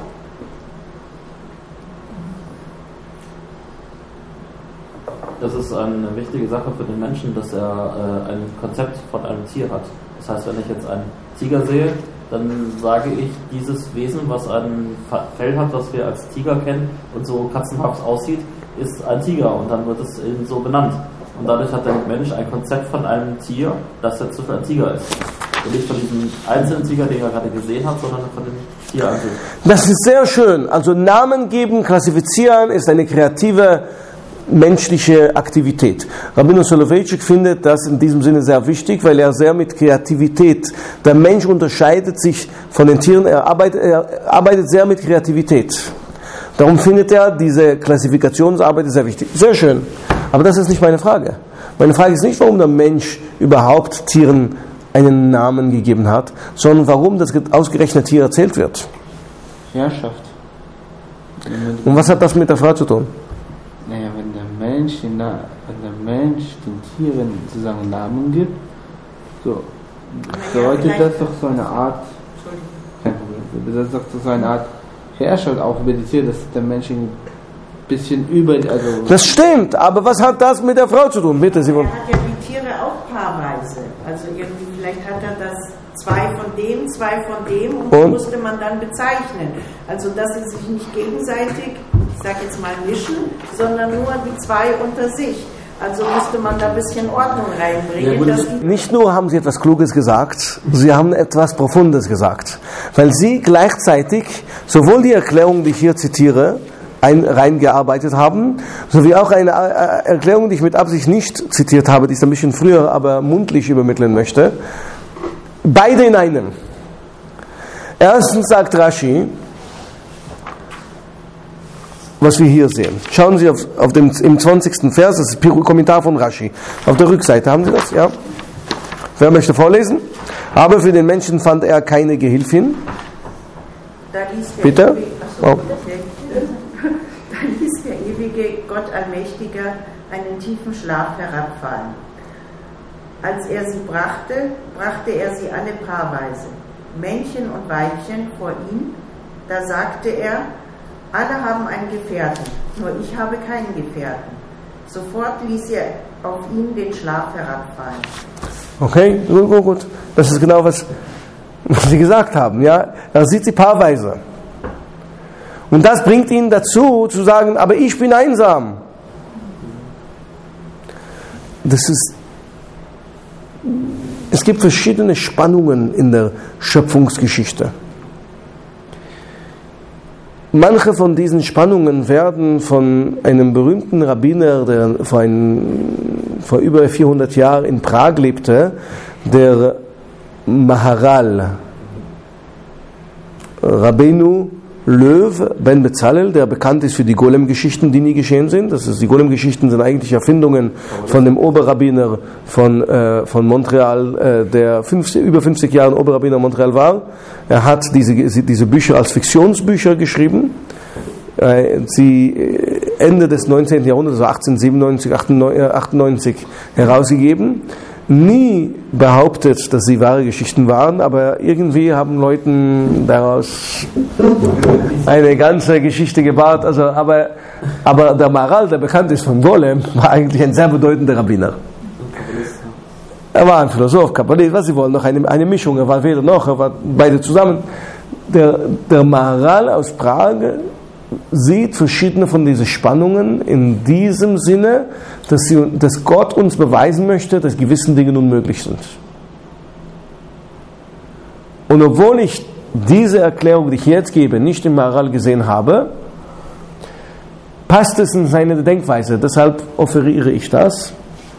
Speaker 2: Das ist eine wichtige Sache für den Menschen, dass er ein Konzept von einem Tier hat. Das heißt, wenn ich jetzt einen Tiger sehe, dann sage ich, dieses Wesen, was ein Fell hat, was wir als Tiger kennen und so katzenhaft aussieht, ist ein Tiger und dann wird es eben so benannt. Und dadurch hat der Mensch ein Konzept von einem Tier, das jetzt so für ein Tiger ist. Und nicht von diesem einzelnen Tiger, den er gerade gesehen hat, sondern von dem Tier an sich.
Speaker 1: Das ist sehr schön. Also Namen geben, klassifizieren ist eine kreative menschliche Aktivität. Rabbeinu Soloveitchik findet das in diesem Sinne sehr wichtig, weil er sehr mit Kreativität, der Mensch unterscheidet sich von den Tieren, er arbeitet sehr mit Kreativität. Darum findet er diese Klassifikationsarbeit sehr wichtig. Sehr schön. Aber das ist nicht meine Frage. Meine Frage ist nicht, warum der Mensch überhaupt Tieren einen Namen gegeben hat, sondern warum das ausgerechnet hier erzählt wird.
Speaker 5: Herrschaft.
Speaker 1: Und was hat das mit der Frau zu tun?
Speaker 5: Naja, wenn der Mensch den Tieren sozusagen Namen gibt, so bedeutet das doch so eine Art, kein Problem, das ist doch so eine Art Herrschaft auch über die Tiere, dass der Mensch ein bisschen über, also...
Speaker 1: Das stimmt, aber was hat das mit der Frau zu tun? Bitte, Simon.
Speaker 3: Er hat ja die Tiere auch paarweise, also irgendwie vielleicht hat er das zwei von dem und die musste man dann bezeichnen. Also dass sie sich nicht gegenseitig, ich sag jetzt mal mischen, sondern nur die zwei unter sich. Also musste man da ein bisschen Ordnung reinbringen.
Speaker 1: Ja, nicht nur haben sie etwas Kluges gesagt, sie haben etwas Profundes gesagt. Weil sie gleichzeitig sowohl die Erklärung, die ich hier zitiere, reingearbeitet haben, sowie auch eine Erklärung, die ich mit Absicht nicht zitiert habe, die ich ein bisschen früher, aber mundlich übermitteln möchte. Beide in einem. Erstens sagt Rashi, was wir hier sehen. Schauen Sie im 20. Vers, das ist ein Kommentar von Rashi. Auf der Rückseite, haben Sie das? Ja? Wer möchte vorlesen? Aber für den Menschen fand er keine Gehilfin.
Speaker 3: Da ließ der
Speaker 1: Bitte?
Speaker 3: Da ließ der ewige Gott Allmächtiger einen tiefen Schlaf herabfallen. Als er sie brachte er sie alle paarweise, Männchen und Weibchen, vor ihn. Da sagte er, alle haben einen Gefährten, nur ich habe keinen Gefährten. Sofort ließ er auf ihn den Schlaf herabfallen.
Speaker 1: Okay, gut. Das ist genau, was Sie gesagt haben. Ja? Er sieht sie paarweise. Und das bringt ihn dazu, zu sagen, aber ich bin einsam. Es gibt verschiedene Spannungen in der Schöpfungsgeschichte. Manche von diesen Spannungen werden von einem berühmten Rabbiner, der vor über 400 Jahren in Prag lebte, der Maharal, Rabbeinu Löw ben Bezalel, der bekannt ist für die Golem-Geschichten, die nie geschehen sind. Die Golem-Geschichten sind eigentlich Erfindungen von dem Oberrabbiner von Montreal, der über 50 Jahre Oberrabbiner in Montreal war. Er hat diese Bücher als Fiktionsbücher geschrieben. Sie Ende des 19. Jahrhunderts, also 1897, 98 herausgegeben. Nie behauptet, dass sie wahre Geschichten waren, aber irgendwie haben Leuten daraus eine ganze Geschichte gebaut. Also, aber der Maharal, der bekannt ist vom Golem, war eigentlich ein sehr bedeutender Rabbiner. Er war ein Philosoph, Kabbalist, was Sie wollen, noch eine Mischung. Er war weder noch, er war beide zusammen. Der Maharal aus Prag sieht verschiedene von diesen Spannungen in diesem Sinne, dass Gott uns beweisen möchte, dass gewisse Dinge unmöglich sind. Und obwohl ich diese Erklärung, die ich jetzt gebe, nicht im Maharal gesehen habe, passt es in seine Denkweise. Deshalb offeriere ich das,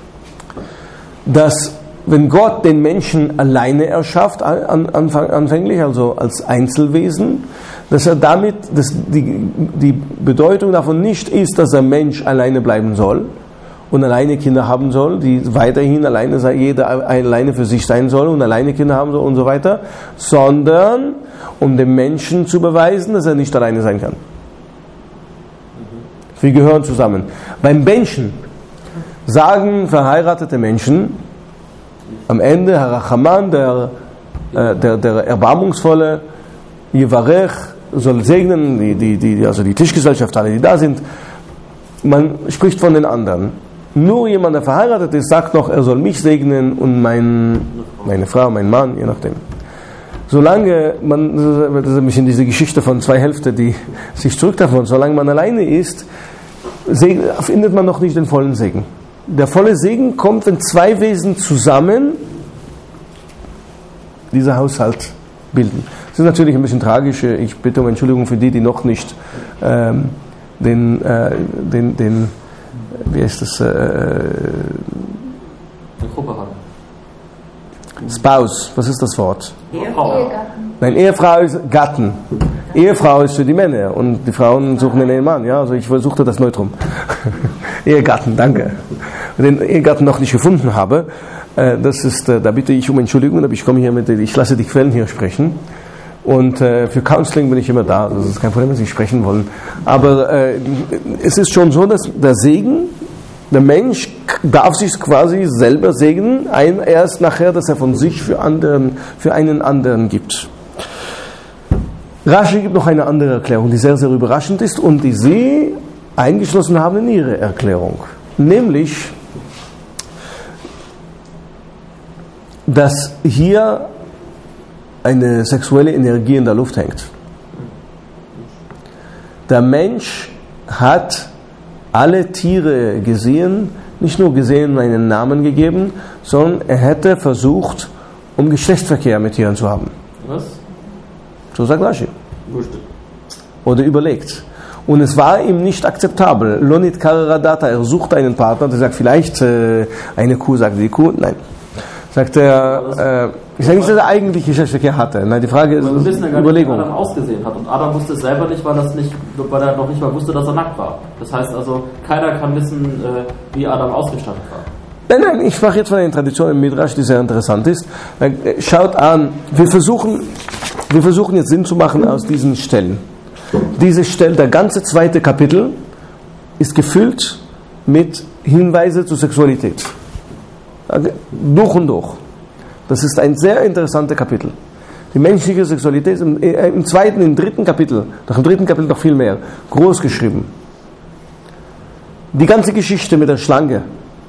Speaker 1: dass wenn Gott den Menschen alleine erschafft, anfänglich, also als Einzelwesen, dass er damit, dass die Bedeutung davon nicht ist, dass der Mensch alleine bleiben soll und alleine Kinder haben soll, die weiterhin jeder alleine für sich sein soll und alleine Kinder haben soll und so weiter, sondern um dem Menschen zu beweisen, dass er nicht alleine sein kann. Wir gehören zusammen. Beim Menschen sagen verheiratete Menschen am Ende, Herr Rachaman, der Erbarmungsvolle, Yevarech, soll segnen, also die Tischgesellschaft, alle, die da sind. Man spricht von den anderen. Nur jemand, der verheiratet ist, sagt noch, er soll mich segnen und meine Frau, mein Mann, je nachdem. Solange man, das ist ein bisschen diese Geschichte von zwei Hälften, die sich zurücktreffen, solange man alleine ist, findet man noch nicht den vollen Segen. Der volle Segen kommt, wenn zwei Wesen zusammen dieser Haushalt bilden. Das ist natürlich ein bisschen tragisch. Ich bitte um Entschuldigung für die noch nicht wie heißt das? Spouse, was ist das Wort?
Speaker 3: Ehefrau.
Speaker 1: Nein, Ehefrau ist Gatten. Ehefrau ist für die Männer und die Frauen suchen den Ehemann. Ja, also ich versuchte das Neutrum. Ehegatten, danke. Den Ehegatten noch nicht gefunden habe, das ist, da bitte ich um Entschuldigung, aber ich komme hier ich lasse die Quellen hier sprechen. Und für Counseling bin ich immer da, das ist kein Problem, dass Sie sprechen wollen. Aber es ist schon so, dass der Segen, der Mensch darf sich quasi selber segnen, erst nachher, dass er von sich für einen anderen gibt. Rashi gibt noch eine andere Erklärung, die sehr, sehr überraschend ist und die Sie eingeschlossen haben in Ihre Erklärung. Nämlich, dass hier eine sexuelle Energie in der Luft hängt. Der Mensch hat alle Tiere gesehen, nicht nur gesehen und einen Namen gegeben, sondern er hätte versucht, um Geschlechtsverkehr mit Tieren zu haben.
Speaker 2: Was?
Speaker 1: So sagt Rashi. Oder überlegt. Und es war ihm nicht akzeptabel. Lonit Kararadata, er sucht einen Partner, der sagt vielleicht eine Kuh, sagt die Kuh, nein. Sagt er, ich sage nicht, dass er eigentlich Geschlechtsverkehr hatte. Nein, die Frage ist Überlegung.
Speaker 2: Wie Adam ausgesehen hat. Und Adam wusste es selber nicht, weil er noch nicht mal wusste, dass er nackt war. Das heißt also, keiner kann wissen, wie Adam ausgestattet war.
Speaker 1: Nein, ich spreche jetzt von einer Tradition im Midrash, die sehr interessant ist. Schaut an, wir versuchen jetzt Sinn zu machen aus diesen Stellen. Diese Stelle, der ganze zweite Kapitel ist gefüllt mit Hinweisen zur Sexualität. Durch und durch. Das ist ein sehr interessantes Kapitel. Die menschliche Sexualität ist im zweiten, im dritten Kapitel, nach dem dritten Kapitel noch viel mehr, groß geschrieben. Die ganze Geschichte mit der Schlange,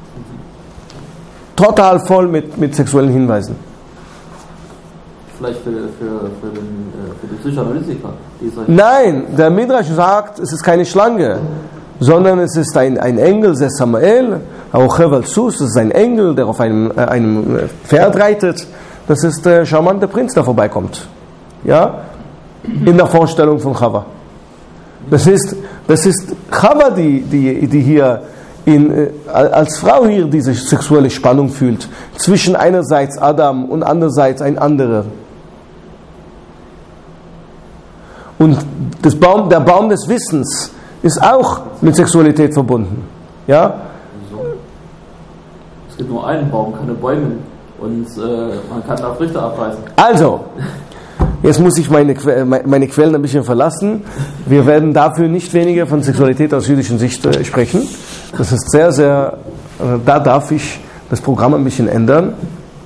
Speaker 1: total voll mit sexuellen Hinweisen.
Speaker 2: Vielleicht für die Psychoanalytiker.
Speaker 1: Nein, der Midrash sagt, es ist keine Schlange, sondern es ist ein Engel, der Samael, das ist ein Engel, der auf einem Pferd reitet. Das ist der charmante Prinz, der vorbeikommt. Ja? In der Vorstellung von Chava. Das ist Chava, die hier als Frau hier diese sexuelle Spannung fühlt. Zwischen einerseits Adam und andererseits ein anderer. Und der Baum des Wissens ist auch mit Sexualität verbunden. Ja?
Speaker 2: Es gibt nur einen Baum, keine Bäume. Und man kann da Früchte abreißen.
Speaker 1: Also, jetzt muss ich meine Quellen ein bisschen verlassen. Wir werden dafür nicht weniger von Sexualität aus jüdischen Sicht sprechen. Das ist sehr, sehr, da darf ich das Programm ein bisschen ändern.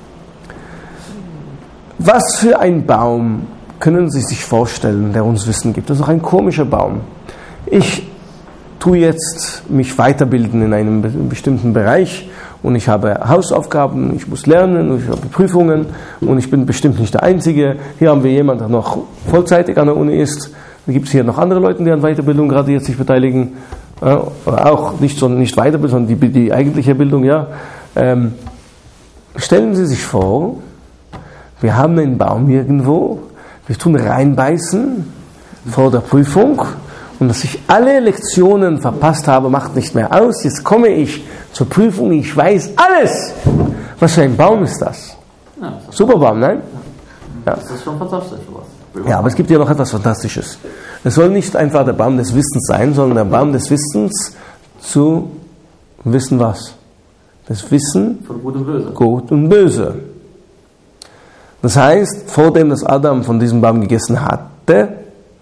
Speaker 1: Was für ein Baum können Sie sich vorstellen, der uns Wissen gibt? Das ist auch ein komischer Baum. Ich tue jetzt mich weiterbilden in einem bestimmten Bereich und ich habe Hausaufgaben, ich muss lernen, ich habe Prüfungen und ich bin bestimmt nicht der Einzige. Hier haben wir jemanden, der noch vollzeitig an der Uni ist. Da gibt es hier noch andere Leute, die an Weiterbildung gerade jetzt sich beteiligen. Auch nicht Weiterbildung, sondern die eigentliche Bildung. Ja. Stellen Sie sich vor, wir haben einen Baum irgendwo, wir tun reinbeißen vor der Prüfung und dass ich alle Lektionen verpasst habe, macht nicht mehr aus. Jetzt komme ich zur Prüfung, ich weiß alles. Was für ein Baum ist das? Ja, super Baum, nein? Ja.
Speaker 2: Das ist schon fantastisch.
Speaker 1: Ja, aber es gibt ja noch etwas Fantastisches. Es soll nicht einfach der Baum des Wissens sein, sondern der Baum des Wissens zu wissen was? Das Wissen
Speaker 2: von Gut und Böse.
Speaker 1: Gut und Böse. Das heißt, vor dem, dass Adam von diesem Baum gegessen hatte,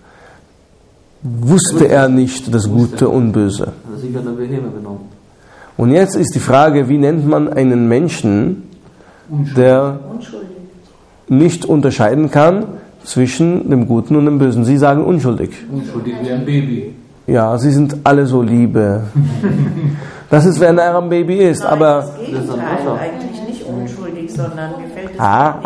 Speaker 1: wusste er nicht das Gute und Böse.
Speaker 2: Also sie hat eine Beheme genommen.
Speaker 1: Und jetzt ist die Frage, wie nennt man einen Menschen, der nicht unterscheiden kann zwischen dem Guten und dem Bösen? Sie sagen unschuldig.
Speaker 6: Unschuldig wie ein Baby.
Speaker 1: Ja, sie sind alle so Liebe. Das ist, wenn er ein Baby ist,
Speaker 3: Nein,
Speaker 1: aber...
Speaker 3: das Gegenteil, eigentlich nicht unschuldig, sondern gefällt es
Speaker 1: Gar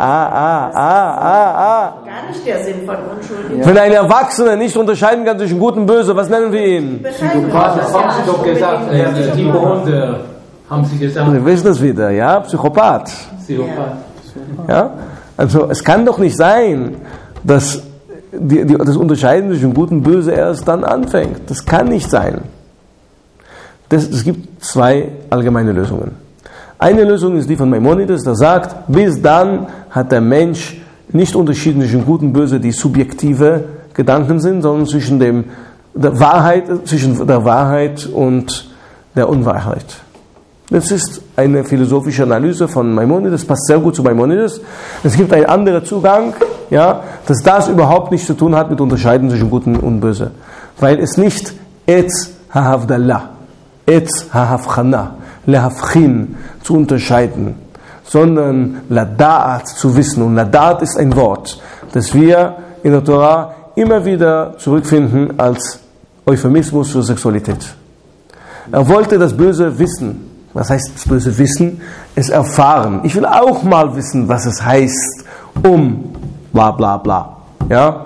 Speaker 3: nicht der Sinn von unschuldig.
Speaker 1: Wenn ein Erwachsener nicht unterscheiden kann zwischen Gut und Böse, was nennen wir ihn?
Speaker 6: Psychopath, das haben Sie doch gesagt. Die Hunde, haben Sie gesagt.
Speaker 1: Sie wissen es wieder, ja? Psychopath.
Speaker 6: Psychopath.
Speaker 1: Ja? Also es kann doch nicht sein, dass das Unterscheiden zwischen Gut und Böse erst dann anfängt. Das kann nicht sein. Es gibt zwei allgemeine Lösungen. Eine Lösung ist die von Maimonides, der sagt, bis dann hat der Mensch nicht unterschieden zwischen Gut und Böse, die subjektive Gedanken sind, sondern zwischen der Wahrheit und der Unwahrheit. Das ist eine philosophische Analyse von Maimonides, passt sehr gut zu Maimonides. Es gibt einen anderen Zugang, ja, dass das überhaupt nichts zu tun hat mit Unterscheiden zwischen Gut und Böse. Weil es nicht Etz ha'havdallah, Etz ha'havchana, lehavchin zu unterscheiden, sondern Lada'at zu wissen. Und Lada'at ist ein Wort, das wir in der Torah immer wieder zurückfinden als Euphemismus für Sexualität. Er wollte das Böse wissen. Was heißt das böse Wissen? Es erfahren. Ich will auch mal wissen, was es heißt, bla bla bla. Ja?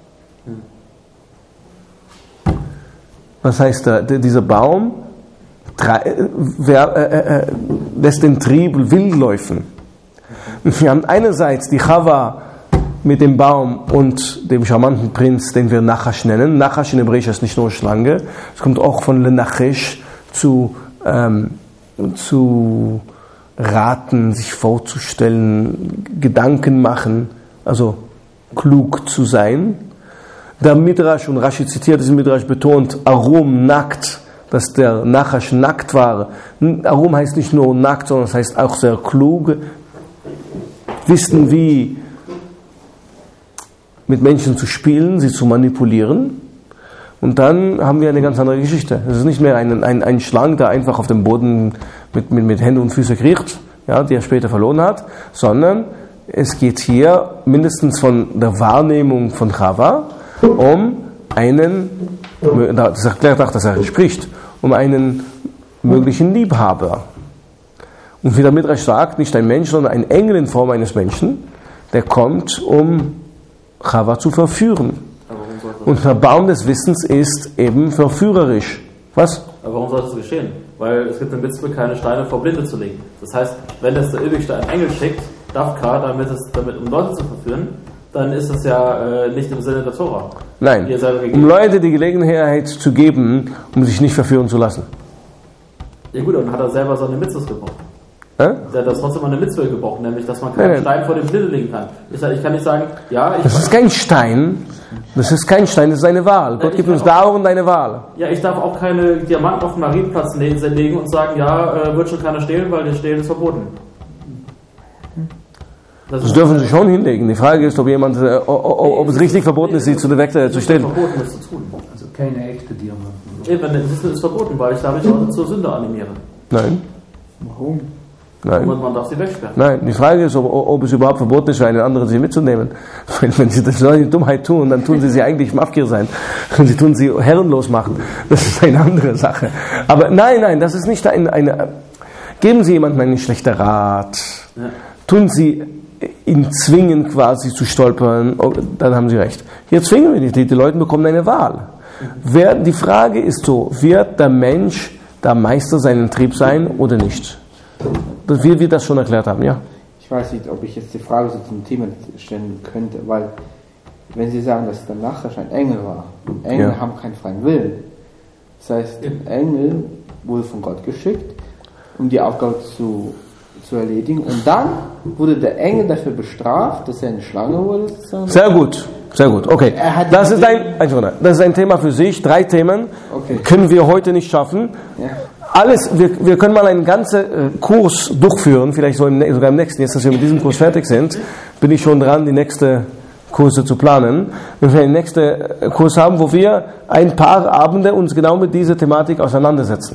Speaker 1: Was heißt da? Dieser Baum lässt den Trieb wild laufen. Wir haben einerseits die Chava mit dem Baum und dem charmanten Prinz, den wir Nachash nennen. Nachash in Hebräisch ist nicht nur Schlange. Es kommt auch von Lenachesh zu raten, sich vorzustellen, Gedanken machen, also klug zu sein. Der Midrash, und Rashi zitiert diesen Midrash, betont, Arum nackt, dass der Nachash nackt war. Arum heißt nicht nur nackt, sondern es heißt auch sehr klug. Wissen, wie mit Menschen zu spielen, sie zu manipulieren. Und dann haben wir eine ganz andere Geschichte. Es ist nicht mehr ein Schlang, der einfach auf dem Boden mit Händen und Füßen kriecht, ja, die er später verloren hat, sondern es geht hier mindestens von der Wahrnehmung von Chava um einen, das erklärt auch, dass er spricht, um einen möglichen Liebhaber. Und wie der Midrash sagt, nicht ein Mensch, sondern ein Engel in Form eines Menschen, der kommt, um Chava zu verführen. Und der Baum des Wissens ist eben verführerisch. Was?
Speaker 2: Aber warum soll das geschehen? Weil es gibt eine Mitzvah, keine Steine vor Blinde zu legen. Das heißt, wenn das der Ewigste einen Engel schickt, Davka, damit um Leute zu verführen, dann ist das ja nicht im Sinne der Tora.
Speaker 1: Nein, um Leute die Gelegenheit zu geben, um sich nicht verführen zu lassen.
Speaker 2: Ja gut, dann hat er selber seine Mitzvahs gebrochen. Der hat das trotzdem eine Mitzvah gebrochen, nämlich, dass man keinen Stein vor dem Blinde legen kann. Ich kann nicht sagen, ja,
Speaker 1: das ist kein Stein. Das ist kein Stein, das ist eine Wahl. Gott gibt uns dauernd eine Wahl.
Speaker 2: Ja, ich darf auch keine Diamanten auf den Marienplatz legen und sagen, ja, wird schon keiner stehlen, weil das Stehlen ist verboten.
Speaker 1: Das dürfen Sie schon hinlegen. Die Frage ist, ob es richtig verboten ist, sie zu stehlen.
Speaker 6: Verboten, das zu tun. Also keine echte Diamanten.
Speaker 2: Eben, das ist verboten, weil ich dadurch Leute zur Sünde animiere.
Speaker 1: Nein.
Speaker 6: Warum?
Speaker 1: Nein.
Speaker 2: Und man darf sie wegsperren.
Speaker 1: Nein, die Frage ist, ob es überhaupt verboten ist, für einen anderen sie mitzunehmen. Wenn sie das so eine Dummheit tun, dann tun sie eigentlich Mafkir sein. Sie tun sie herrenlos machen. Das ist eine andere Sache. Aber nein, das ist nicht eine... Geben Sie jemandem einen schlechten Rat. Ja. Tun Sie ihn zwingen, quasi zu stolpern, dann haben Sie recht. Hier zwingen wir nicht. Die Leute bekommen eine Wahl. Die Frage ist so, wird der Mensch der Meister seinen Trieb sein oder nicht? Wie wir das schon erklärt haben, ja?
Speaker 5: Ich weiß nicht, ob ich jetzt die Frage so zum Thema stellen könnte, weil wenn Sie sagen, dass der Nachash ein Engel war, und Engel haben keinen freien Willen. Das heißt, ein Engel wurde von Gott geschickt, um die Aufgabe zu erledigen, und dann wurde der Engel dafür bestraft, dass er eine Schlange wurde.
Speaker 1: Sehr gut, okay. Das ist ein Thema für sich, 3 Themen, können wir heute nicht schaffen. Ja. Wir können mal einen ganzen Kurs durchführen, vielleicht sogar im nächsten, jetzt, dass wir mit diesem Kurs fertig sind, bin ich schon dran, die nächste Kurse zu planen. Wenn wir einen nächsten Kurs haben, wo wir ein paar Abende uns genau mit dieser Thematik auseinandersetzen.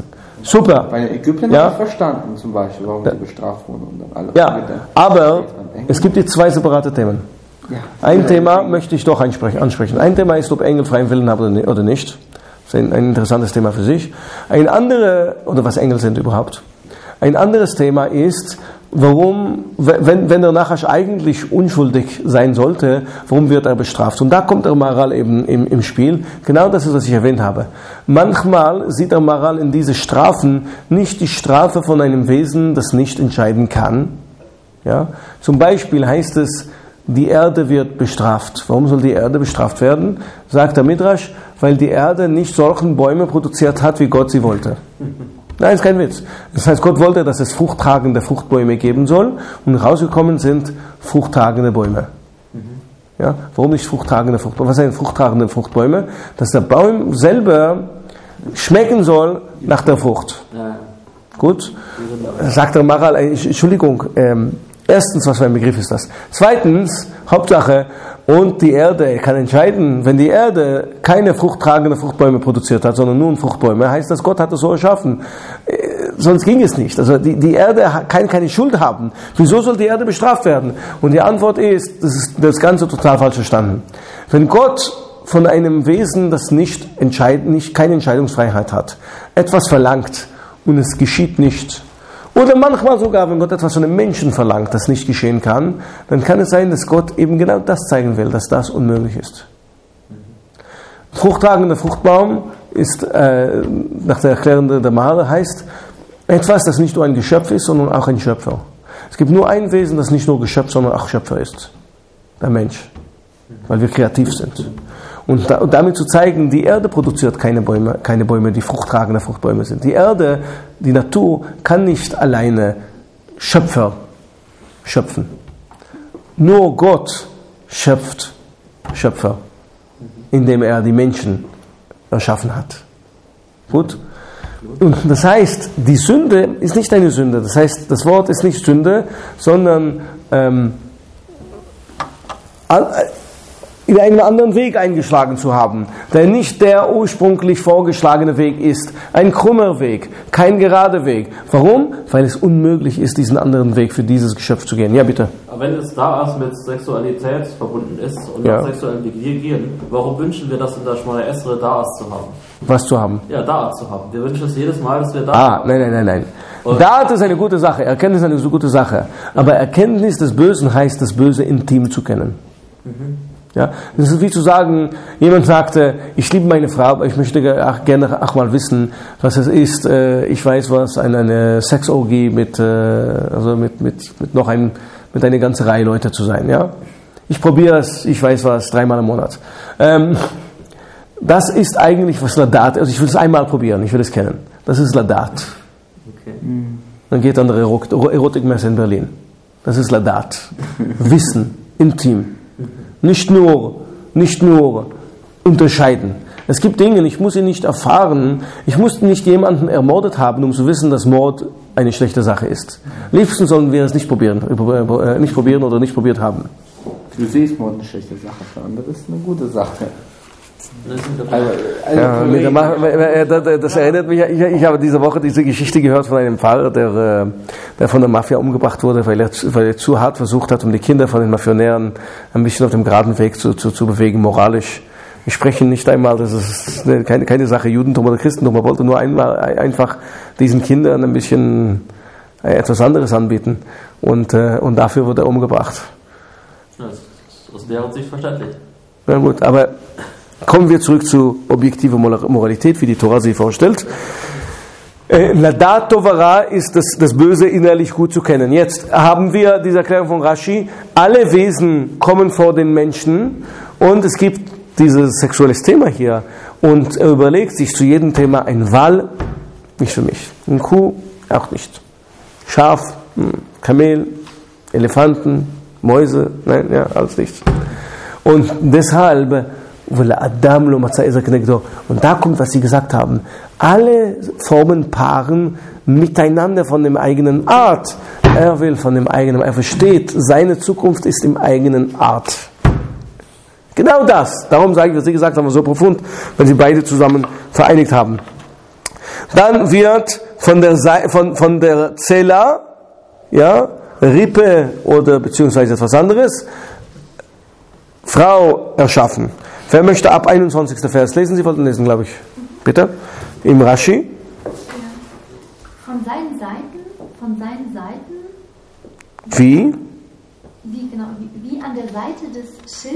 Speaker 1: Super.
Speaker 5: Bei den Ägyptern
Speaker 1: Ja.
Speaker 5: habe ich verstanden, zum Beispiel, warum sie bestraft wurden und dann alle.
Speaker 1: Ja, aber es gibt jetzt zwei separate Themen.
Speaker 5: Ja.
Speaker 1: Ein Thema möchte ich doch ansprechen. Ein Thema ist, ob Engel freien Willen haben oder nicht. Das ist ein interessantes Thema für sich. Ein anderes, oder was Engel sind überhaupt. Ein anderes Thema ist, warum, wenn der Nachash eigentlich unschuldig sein sollte, warum wird er bestraft? Und da kommt der Maharal eben im Spiel. Genau das ist, was ich erwähnt habe. Manchmal sieht der Maharal in diese Strafen nicht die Strafe von einem Wesen, das nicht entscheiden kann. Ja? Zum Beispiel heißt es, die Erde wird bestraft. Warum soll die Erde bestraft werden? Sagt der Midrash, weil die Erde nicht solchen Bäume produziert hat, wie Gott sie wollte. Nein, ist kein Witz. Das heißt, Gott wollte, dass es fruchttragende Fruchtbäume geben soll und rausgekommen sind fruchttragende Bäume. Ja? Warum nicht fruchttragende Fruchtbäume? Was sind fruchttragende Fruchtbäume? Dass der Baum selber schmecken soll nach der Frucht. Gut? Sagt der Maharal, Entschuldigung, erstens, was für ein Begriff ist das? Zweitens, Hauptsache, und die Erde kann entscheiden, wenn die Erde keine fruchttragende Fruchtbäume produziert hat, sondern nur Fruchtbäume, heißt das, Gott hat es so erschaffen. Sonst ging es nicht. Also die Erde kann keine Schuld haben. Wieso soll die Erde bestraft werden? Und die Antwort ist, das Ganze total falsch verstanden. Wenn Gott von einem Wesen, das keine Entscheidungsfreiheit hat, etwas verlangt und es geschieht nicht, oder manchmal sogar, wenn Gott etwas von einem Menschen verlangt, das nicht geschehen kann, dann kann es sein, dass Gott eben genau das zeigen will, dass das unmöglich ist. Fruchttragender Fruchtbaum ist, nach der Erklärung der Maharal, heißt etwas, das nicht nur ein Geschöpf ist, sondern auch ein Schöpfer. Es gibt nur ein Wesen, das nicht nur Geschöpf, sondern auch Schöpfer ist. Der Mensch. Weil wir kreativ sind. Und damit zu zeigen, die Erde produziert keine Bäume, die fruchttragende Fruchtbäume sind. Die Erde, die Natur, kann nicht alleine schöpfen. Nur Gott schöpft Schöpfer, indem er die Menschen erschaffen hat. Gut? Und das heißt, die Sünde ist nicht eine Sünde. Das heißt, das Wort ist nicht Sünde, sondern in einen anderen Weg eingeschlagen zu haben, der nicht der ursprünglich vorgeschlagene Weg ist. Ein krummer Weg, kein gerader Weg. Warum? Weil es unmöglich ist, diesen anderen Weg für dieses Geschöpf zu gehen. Ja, bitte.
Speaker 2: Aber wenn es Da'as mit Sexualität verbunden ist und nach sexuellem Begier gehen, warum wünschen wir das in der Shmona Esrei Da'as zu haben?
Speaker 1: Was zu haben?
Speaker 2: Ja, Da'at zu haben. Wir wünschen es jedes Mal, dass wir Da'at haben.
Speaker 1: Nein. Da'at ist eine gute Sache, Erkenntnis ist eine so gute Sache. Aber Erkenntnis des Bösen heißt, das Böse intim zu kennen. Ja, das ist wie zu sagen, jemand sagte, ich liebe meine Frau, aber ich möchte gerne auch mal wissen, was es ist. Ich weiß was, eine Sexorgie mit einer ganzen Reihe Leute zu sein. Ja, ich probiere es, ich weiß was, 3-mal im Monat. Das ist eigentlich was Ladat. Also ich will es einmal probieren, ich will es kennen. Das ist Ladat.
Speaker 2: Okay.
Speaker 1: Dann geht an der Erotikmesse in Berlin. Das ist Ladat. Wissen, intim. Nicht nur unterscheiden. Es gibt Dinge, ich muss sie nicht erfahren. Ich muss nicht jemanden ermordet haben, um zu wissen, dass Mord eine schlechte Sache ist. Liebsten sollen wir es nicht probieren oder nicht probiert haben.
Speaker 5: Du siehst Mord eine schlechte Sache, für andere ist eine gute Sache.
Speaker 1: Das erinnert mich, ich habe diese Woche diese Geschichte gehört von einem Pfarrer, der von der Mafia umgebracht wurde, weil er zu hart versucht hat, um die Kinder von den Mafionären ein bisschen auf dem geraden Weg zu bewegen, moralisch. Ich spreche nicht einmal, das ist keine Sache Judentum oder Christentum, er wollte nur einfach diesen Kindern ein bisschen etwas anderes anbieten und dafür wurde er umgebracht.
Speaker 2: Aus der Sicht verständlich.
Speaker 1: Na gut, aber kommen wir zurück zu objektiver Moralität, wie die Tora sie vorstellt. Ladat Tovara ist das Böse innerlich gut zu kennen. Jetzt haben wir diese Erklärung von Rashi, alle Wesen kommen vor den Menschen und es gibt dieses sexuelles Thema hier und er überlegt sich zu jedem Thema ein Wal, nicht für mich, ein Kuh, auch nicht, Schaf, Kamel, Elefanten, Mäuse, nein, ja, alles nicht. Und deshalb und da kommt, was sie gesagt haben. Alle formen Paaren miteinander von dem eigenen Art. Er will von dem eigenen, er versteht, seine Zukunft ist im eigenen Art. Genau das. Darum sage ich, was sie gesagt haben, so profund, wenn sie beide zusammen vereinigt haben. Dann wird von der Zela, ja, Rippe oder beziehungsweise etwas anderes, Frau erschaffen. Wer möchte ab 21. Vers lesen? Sie wollten lesen, glaube ich. Bitte. Im Rashi.
Speaker 7: Von seinen Seiten.
Speaker 1: Wie?
Speaker 7: Wie an der Seite des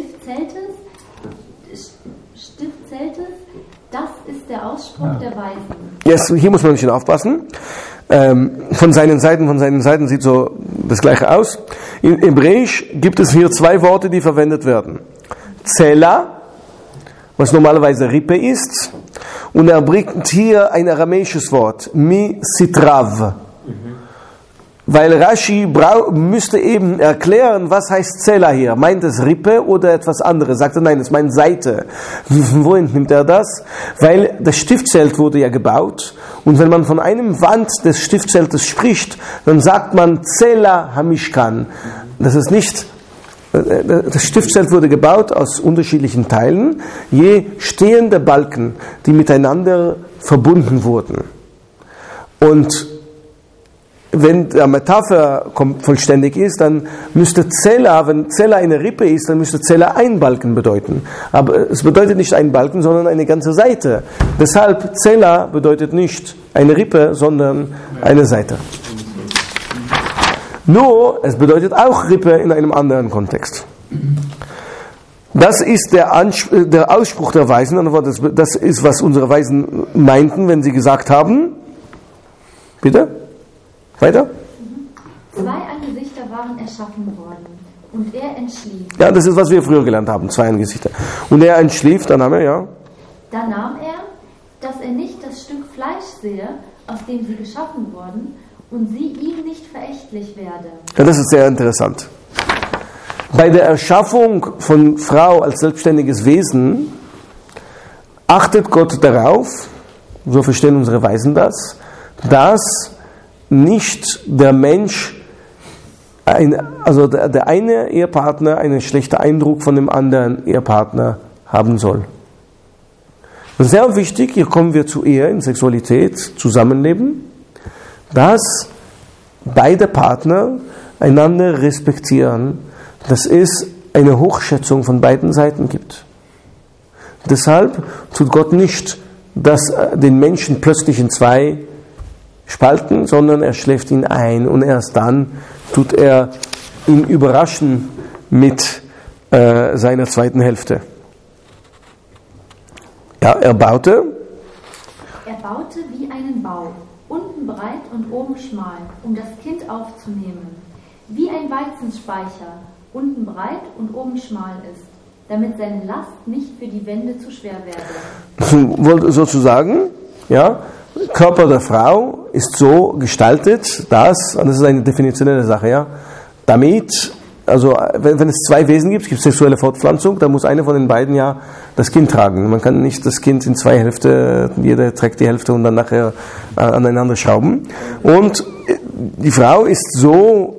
Speaker 7: Stiftzeltes, das ist der Ausspruch der Weisen.
Speaker 1: Yes, hier muss man ein bisschen aufpassen. Von seinen Seiten sieht so das Gleiche aus. In Hebräisch gibt es hier zwei Worte, die verwendet werden. Zela, was normalerweise Rippe ist, und er bringt hier ein aramäisches Wort, Mi Sitrav. Weil Rashi müsste eben erklären, was heißt Zela hier. Meint es Rippe oder etwas anderes? Sagt er, nein, es meint Seite. Wohin nimmt er das? Weil das Stiftzelt wurde ja gebaut, und wenn man von einem Wand des Stiftzeltes spricht, dann sagt man Zela Hamishkan. Das ist nicht, das Stiftzelt wurde gebaut aus unterschiedlichen Teilen, je stehende Balken, die miteinander verbunden wurden. Und wenn der Metapher vollständig ist, dann müsste Zela, wenn Zela eine Rippe ist, dann müsste Zela ein Balken bedeuten. Aber es bedeutet nicht ein Balken, sondern eine ganze Seite. Deshalb Zela bedeutet nicht eine Rippe, sondern eine Seite. Nur, es bedeutet auch Rippe in einem anderen Kontext. Das ist der Ausspruch der Weisen, das ist, was unsere Weisen meinten, wenn sie gesagt haben, bitte? Weiter?
Speaker 7: Zwei Angesichter waren erschaffen worden, und er entschlief.
Speaker 1: Ja, das ist, was wir früher gelernt haben, zwei Angesichter. Und er entschlief, dann haben wir, ja.
Speaker 7: Da nahm er, dass er nicht das Stück Fleisch sehe, aus dem sie geschaffen wurden, und sie ihm nicht verächtlich werde.
Speaker 1: Ja, das ist sehr interessant. Bei der Erschaffung von Frau als selbstständiges Wesen achtet Gott darauf, so verstehen unsere Weisen das, dass nicht der Mensch, also der eine Ehepartner einen schlechten Eindruck von dem anderen Ehepartner haben soll. Das ist sehr wichtig, hier kommen wir zu Ehe, in Sexualität, Zusammenleben, dass beide Partner einander respektieren, dass es eine Hochschätzung von beiden Seiten gibt. Deshalb tut Gott nicht den Menschen plötzlich in zwei spalten, sondern er schläft ihn ein, und erst dann tut er ihn überraschen mit seiner zweiten Hälfte. Ja, er baute
Speaker 7: wie einen Bau, unten breit und oben schmal, um das Kind aufzunehmen. Wie ein Weizenspeicher, unten breit und oben schmal ist, damit seine Last nicht für die Wände zu schwer werde.
Speaker 1: Sozusagen, ja, Körper der Frau ist so gestaltet, und das ist eine definitionelle Sache, ja, damit, also wenn es zwei Wesen gibt, es gibt sexuelle Fortpflanzung, dann muss eine von den beiden ja das Kind tragen. Man kann nicht das Kind in zwei Hälfte, jeder trägt die Hälfte und dann nachher aneinander schrauben. Und die Frau ist so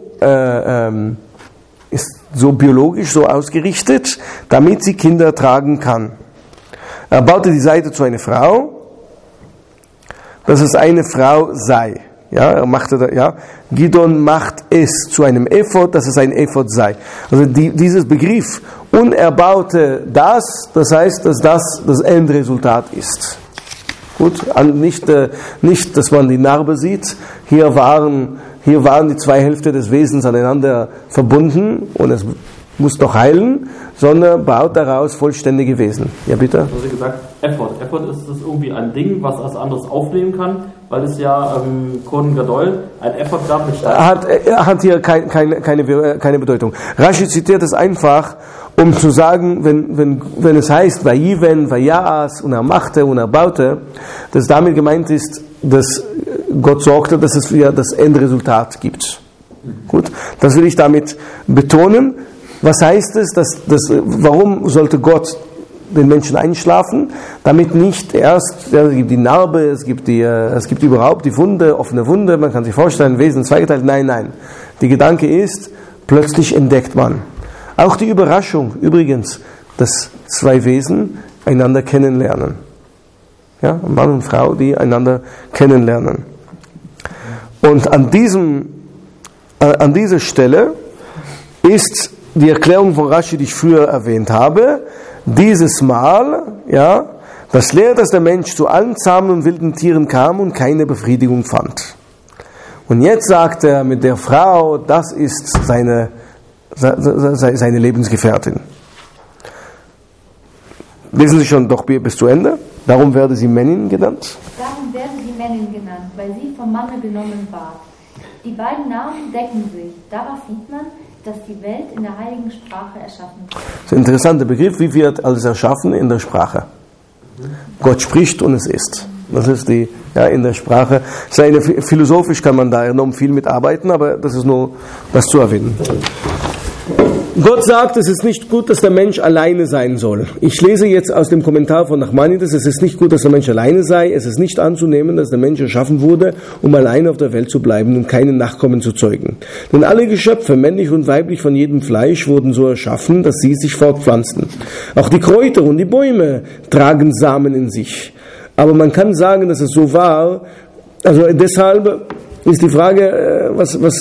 Speaker 1: biologisch so ausgerichtet, damit sie Kinder tragen kann. Er baute die Seite zu einer Frau, dass es eine Frau sei. Ja, er machte Gidon macht es zu einem Ephod, dass es ein Ephod sei. Also dieses Begriff, und er baute das heißt, dass das Endresultat ist. Gut, nicht, dass man die Narbe sieht. Hier waren die zwei Hälften des Wesens aneinander verbunden und es muss doch heilen, sondern baut daraus vollständige Wesen. Ja, bitte?
Speaker 2: Du hast gesagt, Effort. Effort ist das irgendwie ein Ding, was als anderes aufnehmen kann, weil es ja Kohen Gadol ein Effort gab mit Stein.
Speaker 1: Er hat hier keine Bedeutung. Rashi zitiert es einfach, um zu sagen, wenn es heißt, Vayiven, Vayaas, und er machte und er baute, dass damit gemeint ist, dass Gott sorgte, dass es wieder das Endresultat gibt. Gut, das will ich damit betonen. Was heißt es? Warum sollte Gott den Menschen einschlafen? Damit nicht erst, es gibt die Narbe, es gibt überhaupt die Wunde, offene Wunde, man kann sich vorstellen, Wesen zweigeteilt. Nein. Der Gedanke ist, plötzlich entdeckt man. Auch die Überraschung, übrigens, dass zwei Wesen einander kennenlernen. Ja, Mann und Frau, die einander kennenlernen. Und an dieser Stelle ist die Erklärung von Rashi, die ich früher erwähnt habe, dieses Mal, ja, das lehrt, dass der Mensch zu allen zahmen und wilden Tieren kam und keine Befriedigung fand. Und jetzt sagt er mit der Frau, das ist seine Lebensgefährtin. Lesen Sie schon doch bis zu Ende. Darum werde sie Männin genannt.
Speaker 7: Darum werde sie Männin genannt, weil sie vom Manne genommen ward. Die beiden Namen decken sich. Daraus sieht man, dass die Welt in der heiligen Sprache erschaffen wird. Das ist
Speaker 1: ein interessanter Begriff. Wie wird alles erschaffen? In der Sprache. Gott spricht und es ist. Das ist in der Sprache. Philosophisch kann man da enorm viel mitarbeiten, aber das ist nur das zu erwähnen. Gott sagt, es ist nicht gut, dass der Mensch alleine sein soll. Ich lese jetzt aus dem Kommentar von Nachmanides, es ist nicht gut, dass der Mensch alleine sei. Es ist nicht anzunehmen, dass der Mensch erschaffen wurde, um alleine auf der Welt zu bleiben und keine Nachkommen zu zeugen. Denn alle Geschöpfe, männlich und weiblich von jedem Fleisch, wurden so erschaffen, dass sie sich fortpflanzten. Auch die Kräuter und die Bäume tragen Samen in sich. Aber man kann sagen, dass es so war. Also deshalb ist die Frage,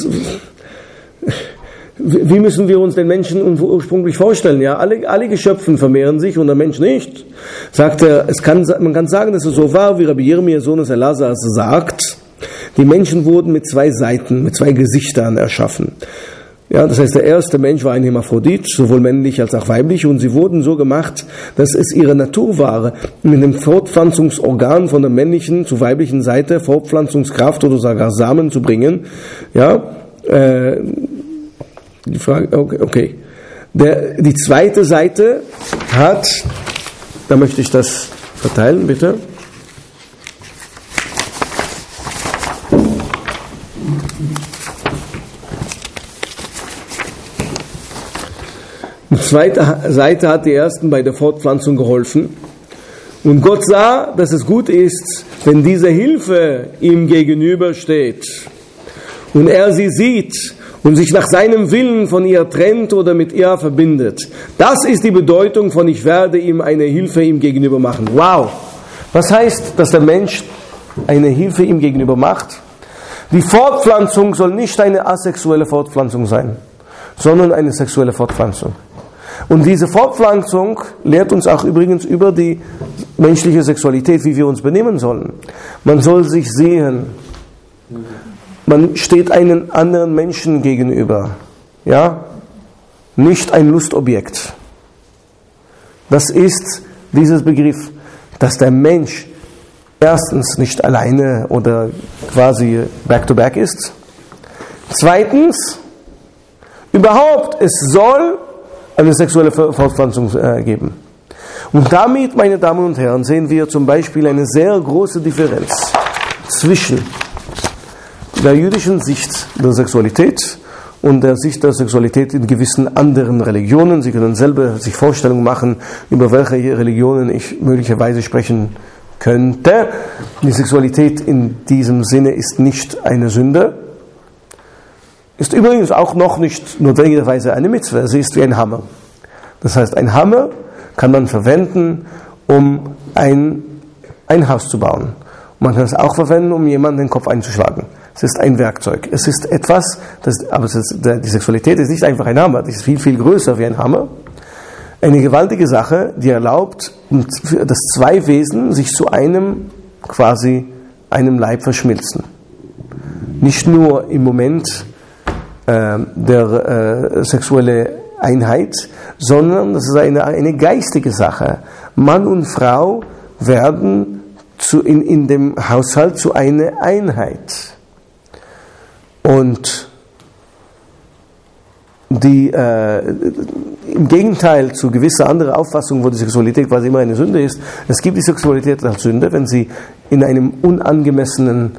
Speaker 1: wie müssen wir uns den Menschen ursprünglich vorstellen? Ja, alle Geschöpfe vermehren sich und der Mensch nicht. Sagt er, man kann sagen, dass es so war, wie Rabbi Jeremia, Sohn des Elazar, sagt, die Menschen wurden mit zwei Seiten, mit zwei Gesichtern erschaffen. Ja, das heißt, der erste Mensch war ein Hermaphrodit, sowohl männlich als auch weiblich, und sie wurden so gemacht, dass es ihre Natur war, mit dem Fortpflanzungsorgan von der männlichen zur weiblichen Seite Fortpflanzungskraft oder sogar Samen zu bringen. Ja, die Frage, okay. Die zweite Seite hat, da möchte ich das verteilen, bitte. Die zweite Seite hat die ersten bei der Fortpflanzung geholfen. Und Gott sah, dass es gut ist, wenn diese Hilfe ihm gegenübersteht und er sie sieht und sich nach seinem Willen von ihr trennt oder mit ihr verbindet. Das ist die Bedeutung von ich werde ihm eine Hilfe ihm gegenüber machen. Wow! Was heißt, dass der Mensch eine Hilfe ihm gegenüber macht? Die Fortpflanzung soll nicht eine asexuelle Fortpflanzung sein, sondern eine sexuelle Fortpflanzung. Und diese Fortpflanzung lehrt uns auch übrigens über die menschliche Sexualität, wie wir uns benehmen sollen. Man soll sich sehen. Man steht einem anderen Menschen gegenüber. Ja? Nicht ein Lustobjekt. Das ist dieses Begriff, dass der Mensch erstens nicht alleine oder quasi back-to-back ist. Zweitens, überhaupt, es soll eine sexuelle Fortpflanzung geben. Und damit, meine Damen und Herren, sehen wir zum Beispiel eine sehr große Differenz zwischen der jüdischen Sicht der Sexualität und der Sicht der Sexualität in gewissen anderen Religionen. Sie können selber sich Vorstellungen machen, über welche Religionen ich möglicherweise sprechen könnte. Die Sexualität in diesem Sinne ist nicht eine Sünde. Ist übrigens auch noch nicht notwendigerweise eine Mitzvah, sie ist wie ein Hammer. Das heißt, ein Hammer kann man verwenden, um ein Haus zu bauen. Man kann es auch verwenden, um jemanden den Kopf einzuschlagen. Es ist ein Werkzeug. Es ist etwas, die Sexualität ist nicht einfach ein Hammer, die ist viel, viel größer wie ein Hammer. Eine gewaltige Sache, die erlaubt, dass zwei Wesen sich zu einem Leib verschmilzen. Nicht nur im Moment der sexuelle Einheit, sondern das ist eine geistige Sache. Mann und Frau werden in dem Haushalt zu einer Einheit. Und im Gegenteil zu gewisser anderer Auffassung, wo die Sexualität quasi immer eine Sünde ist, es gibt die Sexualität als Sünde, wenn sie in einem unangemessenen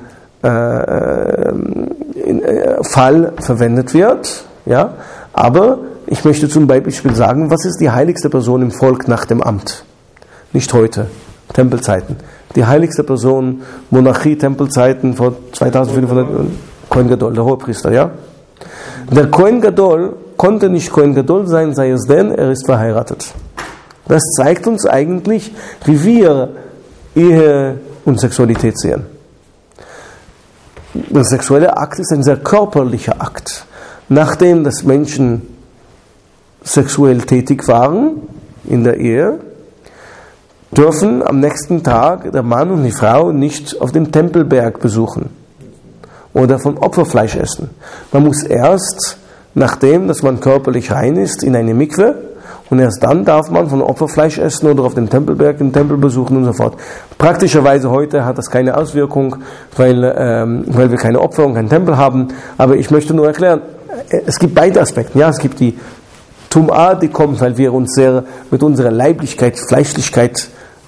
Speaker 1: Fall verwendet wird, ja, aber ich möchte zum Beispiel sagen, was ist die heiligste Person im Volk nach dem Amt? Nicht heute, Tempelzeiten. Die heiligste Person, Monarchie, Tempelzeiten vor 2500, Kohen Gadol, der Hohepriester, ja? Der Kohen Gadol konnte nicht Kohen Gadol sein, sei es denn, er ist verheiratet. Das zeigt uns eigentlich, wie wir Ehe und Sexualität sehen. der sexuelle Akt ist ein sehr körperlicher Akt. Nachdem das Menschen sexuell tätig waren in der Ehe, dürfen am nächsten Tag der Mann und die Frau nicht auf dem Tempelberg besuchen oder von Opferfleisch essen. Man muss erst, nachdem dass man körperlich rein ist, in eine Mikwe, und erst dann darf man von Opferfleisch essen oder auf dem Tempelberg den Tempel besuchen und so fort. Praktischerweise heute hat das keine Auswirkung, weil wir keine Opfer und keinen Tempel haben. Aber ich möchte nur erklären, es gibt beide Aspekte. Ja, es gibt die Tum'a, die kommt, weil wir uns sehr mit unserer Leiblichkeit, Fleischlichkeit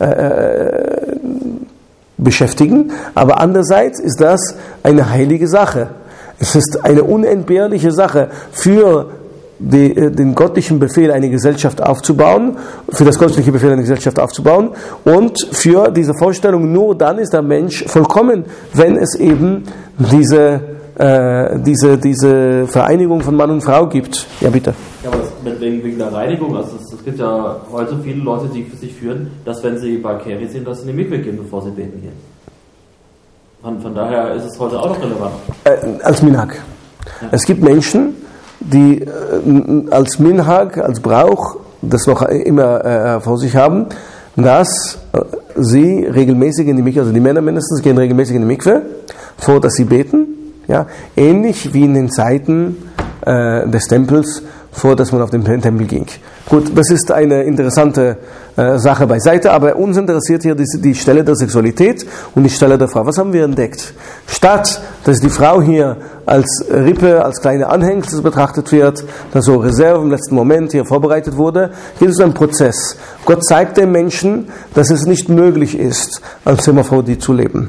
Speaker 1: beschäftigen. Aber andererseits ist das eine heilige Sache. Es ist eine unentbehrliche Sache für den göttlichen Befehl, eine Gesellschaft aufzubauen, für das göttliche Befehl, eine Gesellschaft aufzubauen, und für diese Vorstellung, nur dann ist der Mensch vollkommen, wenn es eben diese Vereinigung von Mann und Frau gibt. Ja, bitte.
Speaker 2: Ja, aber wegen der Reinigung, also es gibt ja heute viele Leute, die für sich führen, dass wenn sie bei Keri sind, dass sie in die Mikwe gehen, bevor sie beten gehen. Von daher ist es heute auch noch relevant.
Speaker 1: Als Minhag. Ja. Es gibt Menschen, die als Minhag, als Brauch, das noch immer vor sich haben, dass sie regelmäßig in die Mikwe, also die Männer mindestens, gehen regelmäßig in die Mikwe, vor dass sie beten, ja, ähnlich wie in den Zeiten des Tempels, vor dass man auf den Tempel ging. Gut, das ist eine interessante Sache beiseite, aber uns interessiert hier die Stelle der Sexualität und die Stelle der Frau. Was haben wir entdeckt? Statt, dass die Frau hier als Rippe, als kleine Anhängsel betrachtet wird, dass so Reserve im letzten Moment hier vorbereitet wurde, hier ist ein Prozess. Gott zeigt dem Menschen, dass es nicht möglich ist, als Hermaphrodit zu leben.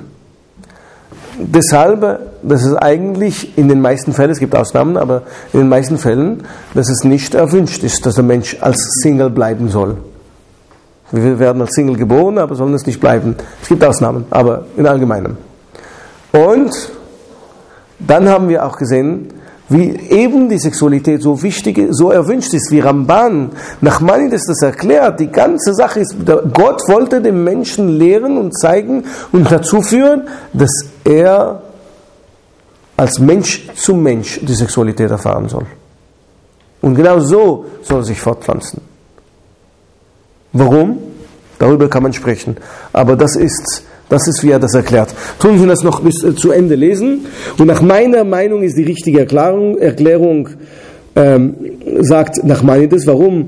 Speaker 1: Deshalb, dass es eigentlich in den meisten Fällen, es gibt Ausnahmen, aber in den meisten Fällen, dass es nicht erwünscht ist, dass der Mensch als Single bleiben soll. Wir werden als Single geboren, aber sollen es nicht bleiben. Es gibt Ausnahmen, aber in allgemeinem. Und dann haben wir auch gesehen, wie eben die Sexualität so wichtig, so erwünscht ist, wie Ramban Nachmanides das erklärt. Die ganze Sache ist, Gott wollte dem Menschen lehren und zeigen und dazu führen, dass er als Mensch zum Mensch die Sexualität erfahren soll. Und genau so soll er sich fortpflanzen. Warum? Darüber kann man sprechen. Aber das ist, wie er das erklärt. Tun wir das noch bis zu Ende lesen. Und nach meiner Meinung ist die richtige Erklärung sagt Nachmanides, warum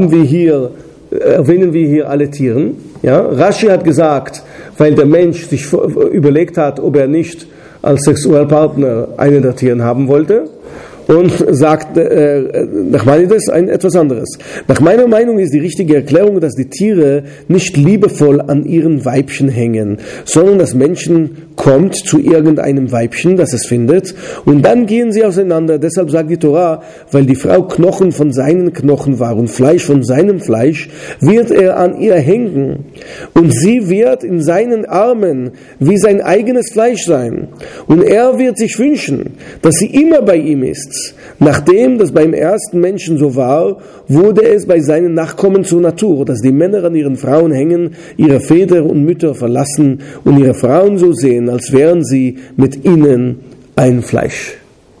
Speaker 1: erwähnen wir hier alle Tiere? Ja? Rashi hat gesagt, weil der Mensch sich überlegt hat, ob er nicht als Sexualpartner einen der Tiere haben wollte. Und sagt Nachmanides etwas anderes. Nach meiner Meinung ist die richtige Erklärung, dass die Tiere nicht liebevoll an ihren Weibchen hängen, sondern dass Menschen kommt zu irgendeinem Weibchen, das es findet, und dann gehen sie auseinander. Deshalb sagt die Torah, weil die Frau Knochen von seinen Knochen war und Fleisch von seinem Fleisch, wird er an ihr hängen. Und sie wird in seinen Armen wie sein eigenes Fleisch sein. Und er wird sich wünschen, dass sie immer bei ihm ist. Nachdem das beim ersten Menschen so war, wurde es bei seinen Nachkommen zur Natur, dass die Männer an ihren Frauen hängen, ihre Väter und Mütter verlassen und ihre Frauen so sehen, als wären sie mit ihnen ein Fleisch.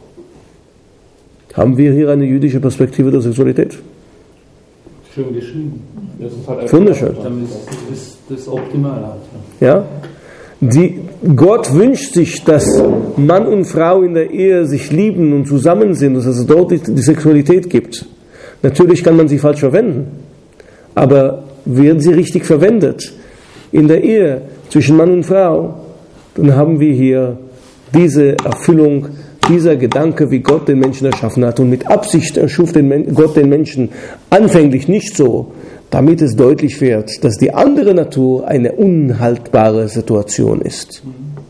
Speaker 1: Haben wir hier eine jüdische Perspektive der Sexualität?
Speaker 6: Schön geschrieben. Das ist halt
Speaker 1: wunderschön.
Speaker 6: Ist das optimal halt.
Speaker 1: Ja? Gott wünscht sich, dass Mann und Frau in der Ehe sich lieben und zusammen sind, dass es dort die Sexualität gibt. Natürlich kann man sie falsch verwenden, aber werden sie richtig verwendet in der Ehe zwischen Mann und Frau, dann haben wir hier diese Erfüllung, dieser Gedanke, wie Gott den Menschen erschaffen hat. Und mit Absicht erschuf Gott den Menschen anfänglich nicht so, damit es deutlich wird, dass die andere Natur eine unhaltbare Situation ist.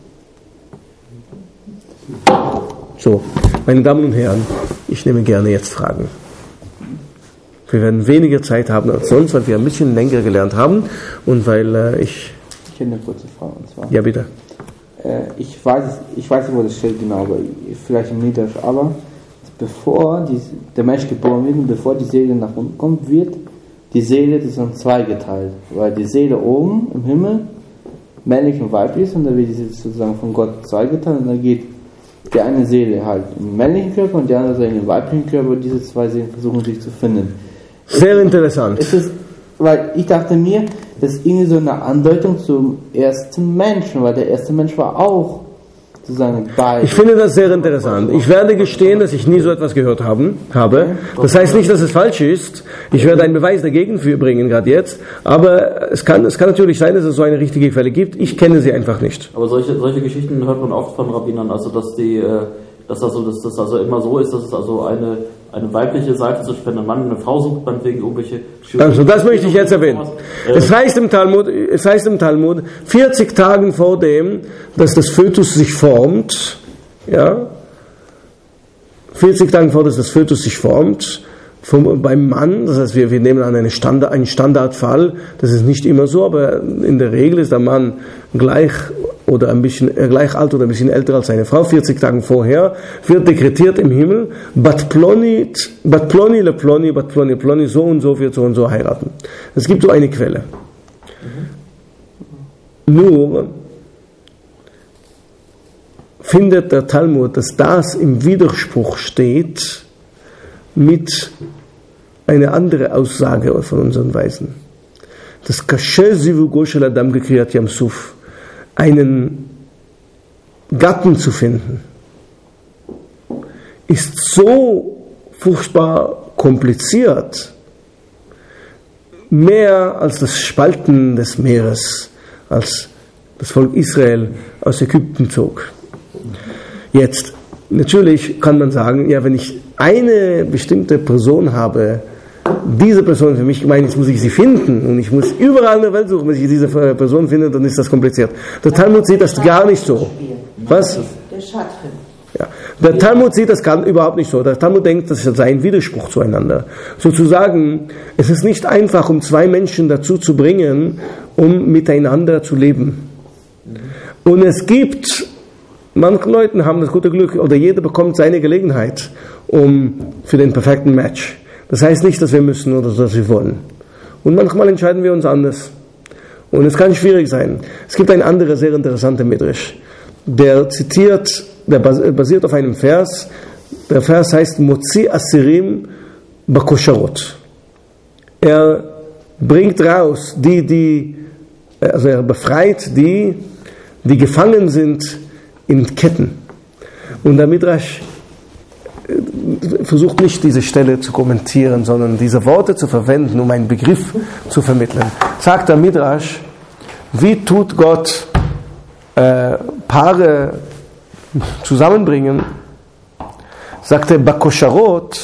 Speaker 1: So, meine Damen und Herren, ich nehme gerne jetzt Fragen. Wir werden weniger Zeit haben als sonst, weil wir ein bisschen länger gelernt haben und weil ich...
Speaker 5: Ich hätte eine kurze Frage, und zwar...
Speaker 1: Ja, bitte.
Speaker 5: Ich weiß nicht, wo das steht genau, aber vielleicht im Midrash, aber bevor der Mensch geboren wird und bevor die Seele nach unten kommt, wird die Seele in zwei geteilt, weil die Seele oben im Himmel männlich und weiblich ist und dann wird sie sozusagen von Gott zweigeteilt und dann geht die eine Seele halt im männlichen Körper und die andere Seele im weiblichen Körper. Diese zwei Seelen versuchen sich zu finden.
Speaker 1: Sehr interessant.
Speaker 5: Weil ich dachte mir, das ist irgendwie so eine Andeutung zum ersten Menschen, weil der erste Mensch war auch sozusagen bei.
Speaker 1: Ich finde das sehr interessant. Ich werde gestehen, dass ich nie so etwas gehört habe. Das heißt nicht, dass es falsch ist. Ich werde einen Beweis dagegen bringen, gerade jetzt. Aber es kann natürlich sein, dass es so eine richtige Quelle gibt. Ich kenne sie einfach nicht.
Speaker 2: Aber solche Geschichten hört man oft von Rabbinern, also dass das also immer so ist, dass es also eine weibliche Seite zu spenden, ein Mann und eine Frau sucht man wegen irgendwelche Schüler.
Speaker 1: Also das möchte ich jetzt erwähnen. Es heißt im Talmud, 40 Tagen vor dem, dass das Fötus sich formt, ja, 40 Tage vor, dass das Fötus sich formt, beim Mann, das heißt, wir nehmen an einen Standardfall, das ist nicht immer so, aber in der Regel ist der Mann gleich alt oder ein bisschen älter als seine Frau. 40 Tage vorher wird dekretiert im Himmel, Bat Ploni le Ploni, Bat Ploni le Ploni, so und so wird so und so heiraten. Es gibt so eine Quelle. Nur findet der Talmud, dass das im Widerspruch steht mit einer anderen Aussage von unseren Weisen. Das Kashe Zivugo shel Adam gekriyat Yam Suf, einen Gatten zu finden, ist so furchtbar kompliziert, mehr als das Spalten des Meeres, als das Volk Israel aus Ägypten zog. Jetzt, natürlich kann man sagen, ja, wenn ich eine bestimmte Person habe, diese Person für mich gemeint, jetzt muss ich sie finden und ich muss überall in der Welt suchen, wenn ich diese Person finde, dann ist das kompliziert. Der Talmud sieht das gar nicht so. Was?
Speaker 3: Der Schatrin.
Speaker 1: Ja. Der Talmud sieht das überhaupt nicht so. Der Talmud denkt, das sei ein Widerspruch zueinander. Sozusagen, es ist nicht einfach, um zwei Menschen dazu zu bringen, um miteinander zu leben. Und es gibt, manche Leute haben das gute Glück, oder jeder bekommt seine Gelegenheit für den perfekten Match. Das heißt nicht, dass wir müssen oder dass wir wollen. Und manchmal entscheiden wir uns anders. Und es kann schwierig sein. Es gibt ein anderer sehr interessanter Midrash, der basiert auf einem Vers. Der Vers heißt Motzi Asirim Bakosharot. Er bringt raus also er befreit die gefangen sind in Ketten. Und der Midrash versucht nicht, diese Stelle zu kommentieren, sondern diese Worte zu verwenden, um einen Begriff zu vermitteln. Sagt der Midrash, wie tut Gott Paare zusammenbringen? Sagt er, Bakosharot,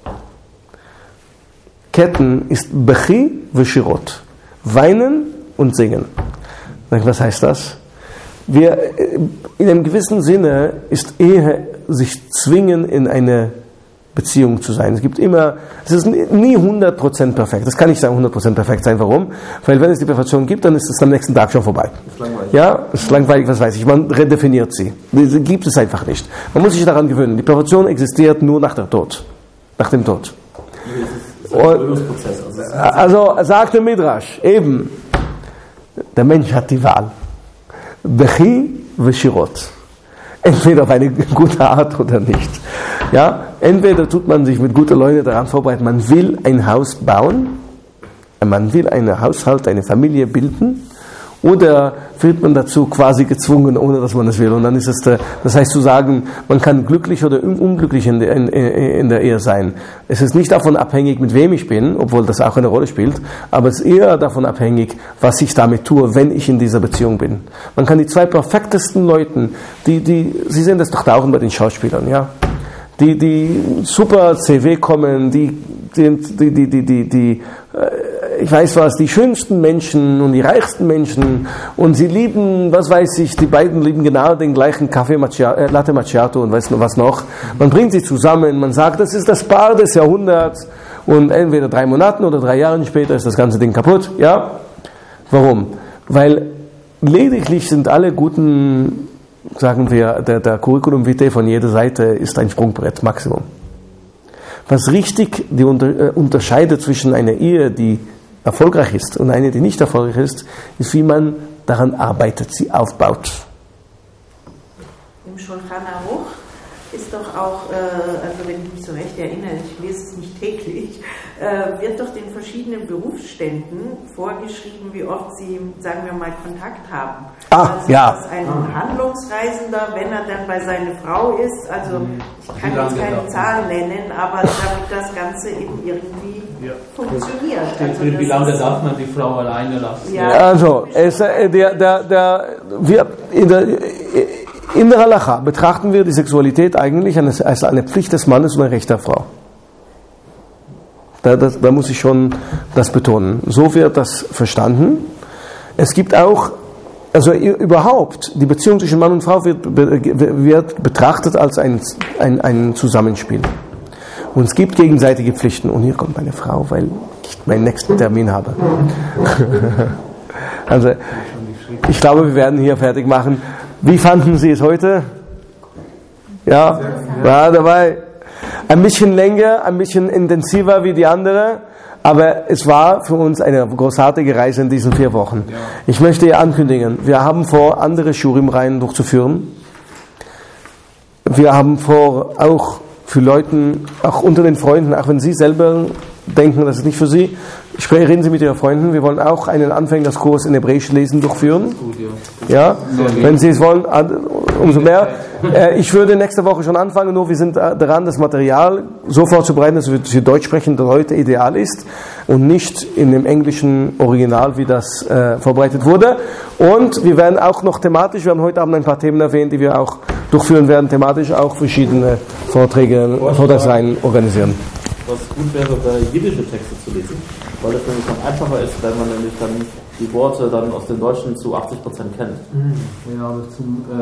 Speaker 1: Ketten, ist Bechi v'Shirot, weinen und singen. Was heißt das? In einem gewissen Sinne ist Ehe sich zwingen, in eine Beziehung zu sein. Es ist nie 100% perfekt. Das kann nicht sagen 100% perfekt sein. Warum? Weil wenn es die Perfektion gibt, dann ist es am nächsten Tag schon vorbei.
Speaker 2: Ist langweilig.
Speaker 1: Ja, es ist langweilig, was weiß ich. Man redefiniert sie. Die gibt es einfach nicht. Man muss sich daran gewöhnen. Die Perfektion existiert nur nach dem Tod. Es ist ein Gewöhnungsprozess. Also sagt der Midrash, eben, der Mensch hat die Wahl. Bechi v'Shirot. Entweder auf eine gute Art oder nicht. Ja, entweder tut man sich mit guten Leuten daran vorbereiten, man will ein Haus bauen, man will einen Haushalt, eine Familie bilden, oder wird man dazu quasi gezwungen, ohne dass man es will. Und dann ist es, das heißt zu sagen, man kann glücklich oder unglücklich in der Ehe sein. Es ist nicht davon abhängig, mit wem ich bin, obwohl das auch eine Rolle spielt, aber es ist eher davon abhängig, was ich damit tue, wenn ich in dieser Beziehung bin. Man kann die zwei perfektesten Leute, Sie sehen das doch da auch bei den Schauspielern, ja, die super CW kommen, ich weiß was, die schönsten Menschen und die reichsten Menschen, und sie lieben, was weiß ich, die beiden lieben genau den gleichen Kaffee Latte Macchiato und weiß noch was noch. Man bringt sie zusammen, man sagt, das ist das Paar des Jahrhunderts, und entweder 3 Monaten oder 3 Jahren später ist das ganze Ding kaputt. Ja? Warum? Weil lediglich sind alle guten, sagen wir, der Curriculum vitae von jeder Seite ist ein Sprungbrett, Maximum. Was richtig die unterscheidet zwischen einer Ehe, die erfolgreich ist, und eine, die nicht erfolgreich ist, wie man daran arbeitet, sie aufbaut.
Speaker 3: Im Shulchan Aruch ist doch auch, also wenn ich mich so recht erinnere, ich lese es nicht täglich, wird doch den verschiedenen Berufsständen vorgeschrieben, wie oft sie, sagen wir mal, Kontakt haben. Also, dass ein Handlungsreisender, wenn er dann bei seiner Frau ist, also ich kann jetzt keine Zahl nennen, aber damit das Ganze eben irgendwie funktioniert.
Speaker 6: Also wie lange darf man die Frau alleine lassen?
Speaker 1: Ja. Also, in der Halacha betrachten wir die Sexualität eigentlich als eine Pflicht des Mannes und ein Recht der Frau. Da muss ich schon das betonen. So wird das verstanden. Es gibt auch, also überhaupt, die Beziehung zwischen Mann und Frau wird betrachtet als ein Zusammenspiel. Und es gibt gegenseitige Pflichten. Und hier kommt meine Frau, weil ich meinen nächsten Termin habe. Also, ich glaube, wir werden hier fertig machen. Wie fanden Sie es heute? Ja, war dabei. Ein bisschen länger, ein bisschen intensiver wie die andere, aber es war für uns eine großartige Reise in diesen 4 Wochen. Ich möchte hier ankündigen, wir haben vor, andere Shurim-Reihen durchzuführen. Wir haben vor, auch für Leute, auch unter den Freunden, auch wenn Sie selber denken, das ist nicht für Sie, reden Sie mit Ihren Freunden. Wir wollen auch einen Anfängerskurs in Hebräisch lesen durchführen. Ja, wenn Sie es wollen, umso mehr. Ich würde nächste Woche schon anfangen, nur wir sind daran, das Material so vorzubereiten, dass es für deutsch sprechende Leute ideal ist und nicht in dem englischen Original, wie das vorbereitet wurde. Und wir werden auch noch thematisch, wir haben heute Abend ein paar Themen erwähnt, die wir auch durchführen werden, thematisch auch verschiedene Vortragsreihen organisieren.
Speaker 2: Was gut wäre, jiddische Texte zu lesen, weil das nämlich dann einfacher ist, wenn man nämlich dann die Worte dann aus dem Deutschen zu 80% kennt.
Speaker 6: Ja, aber zum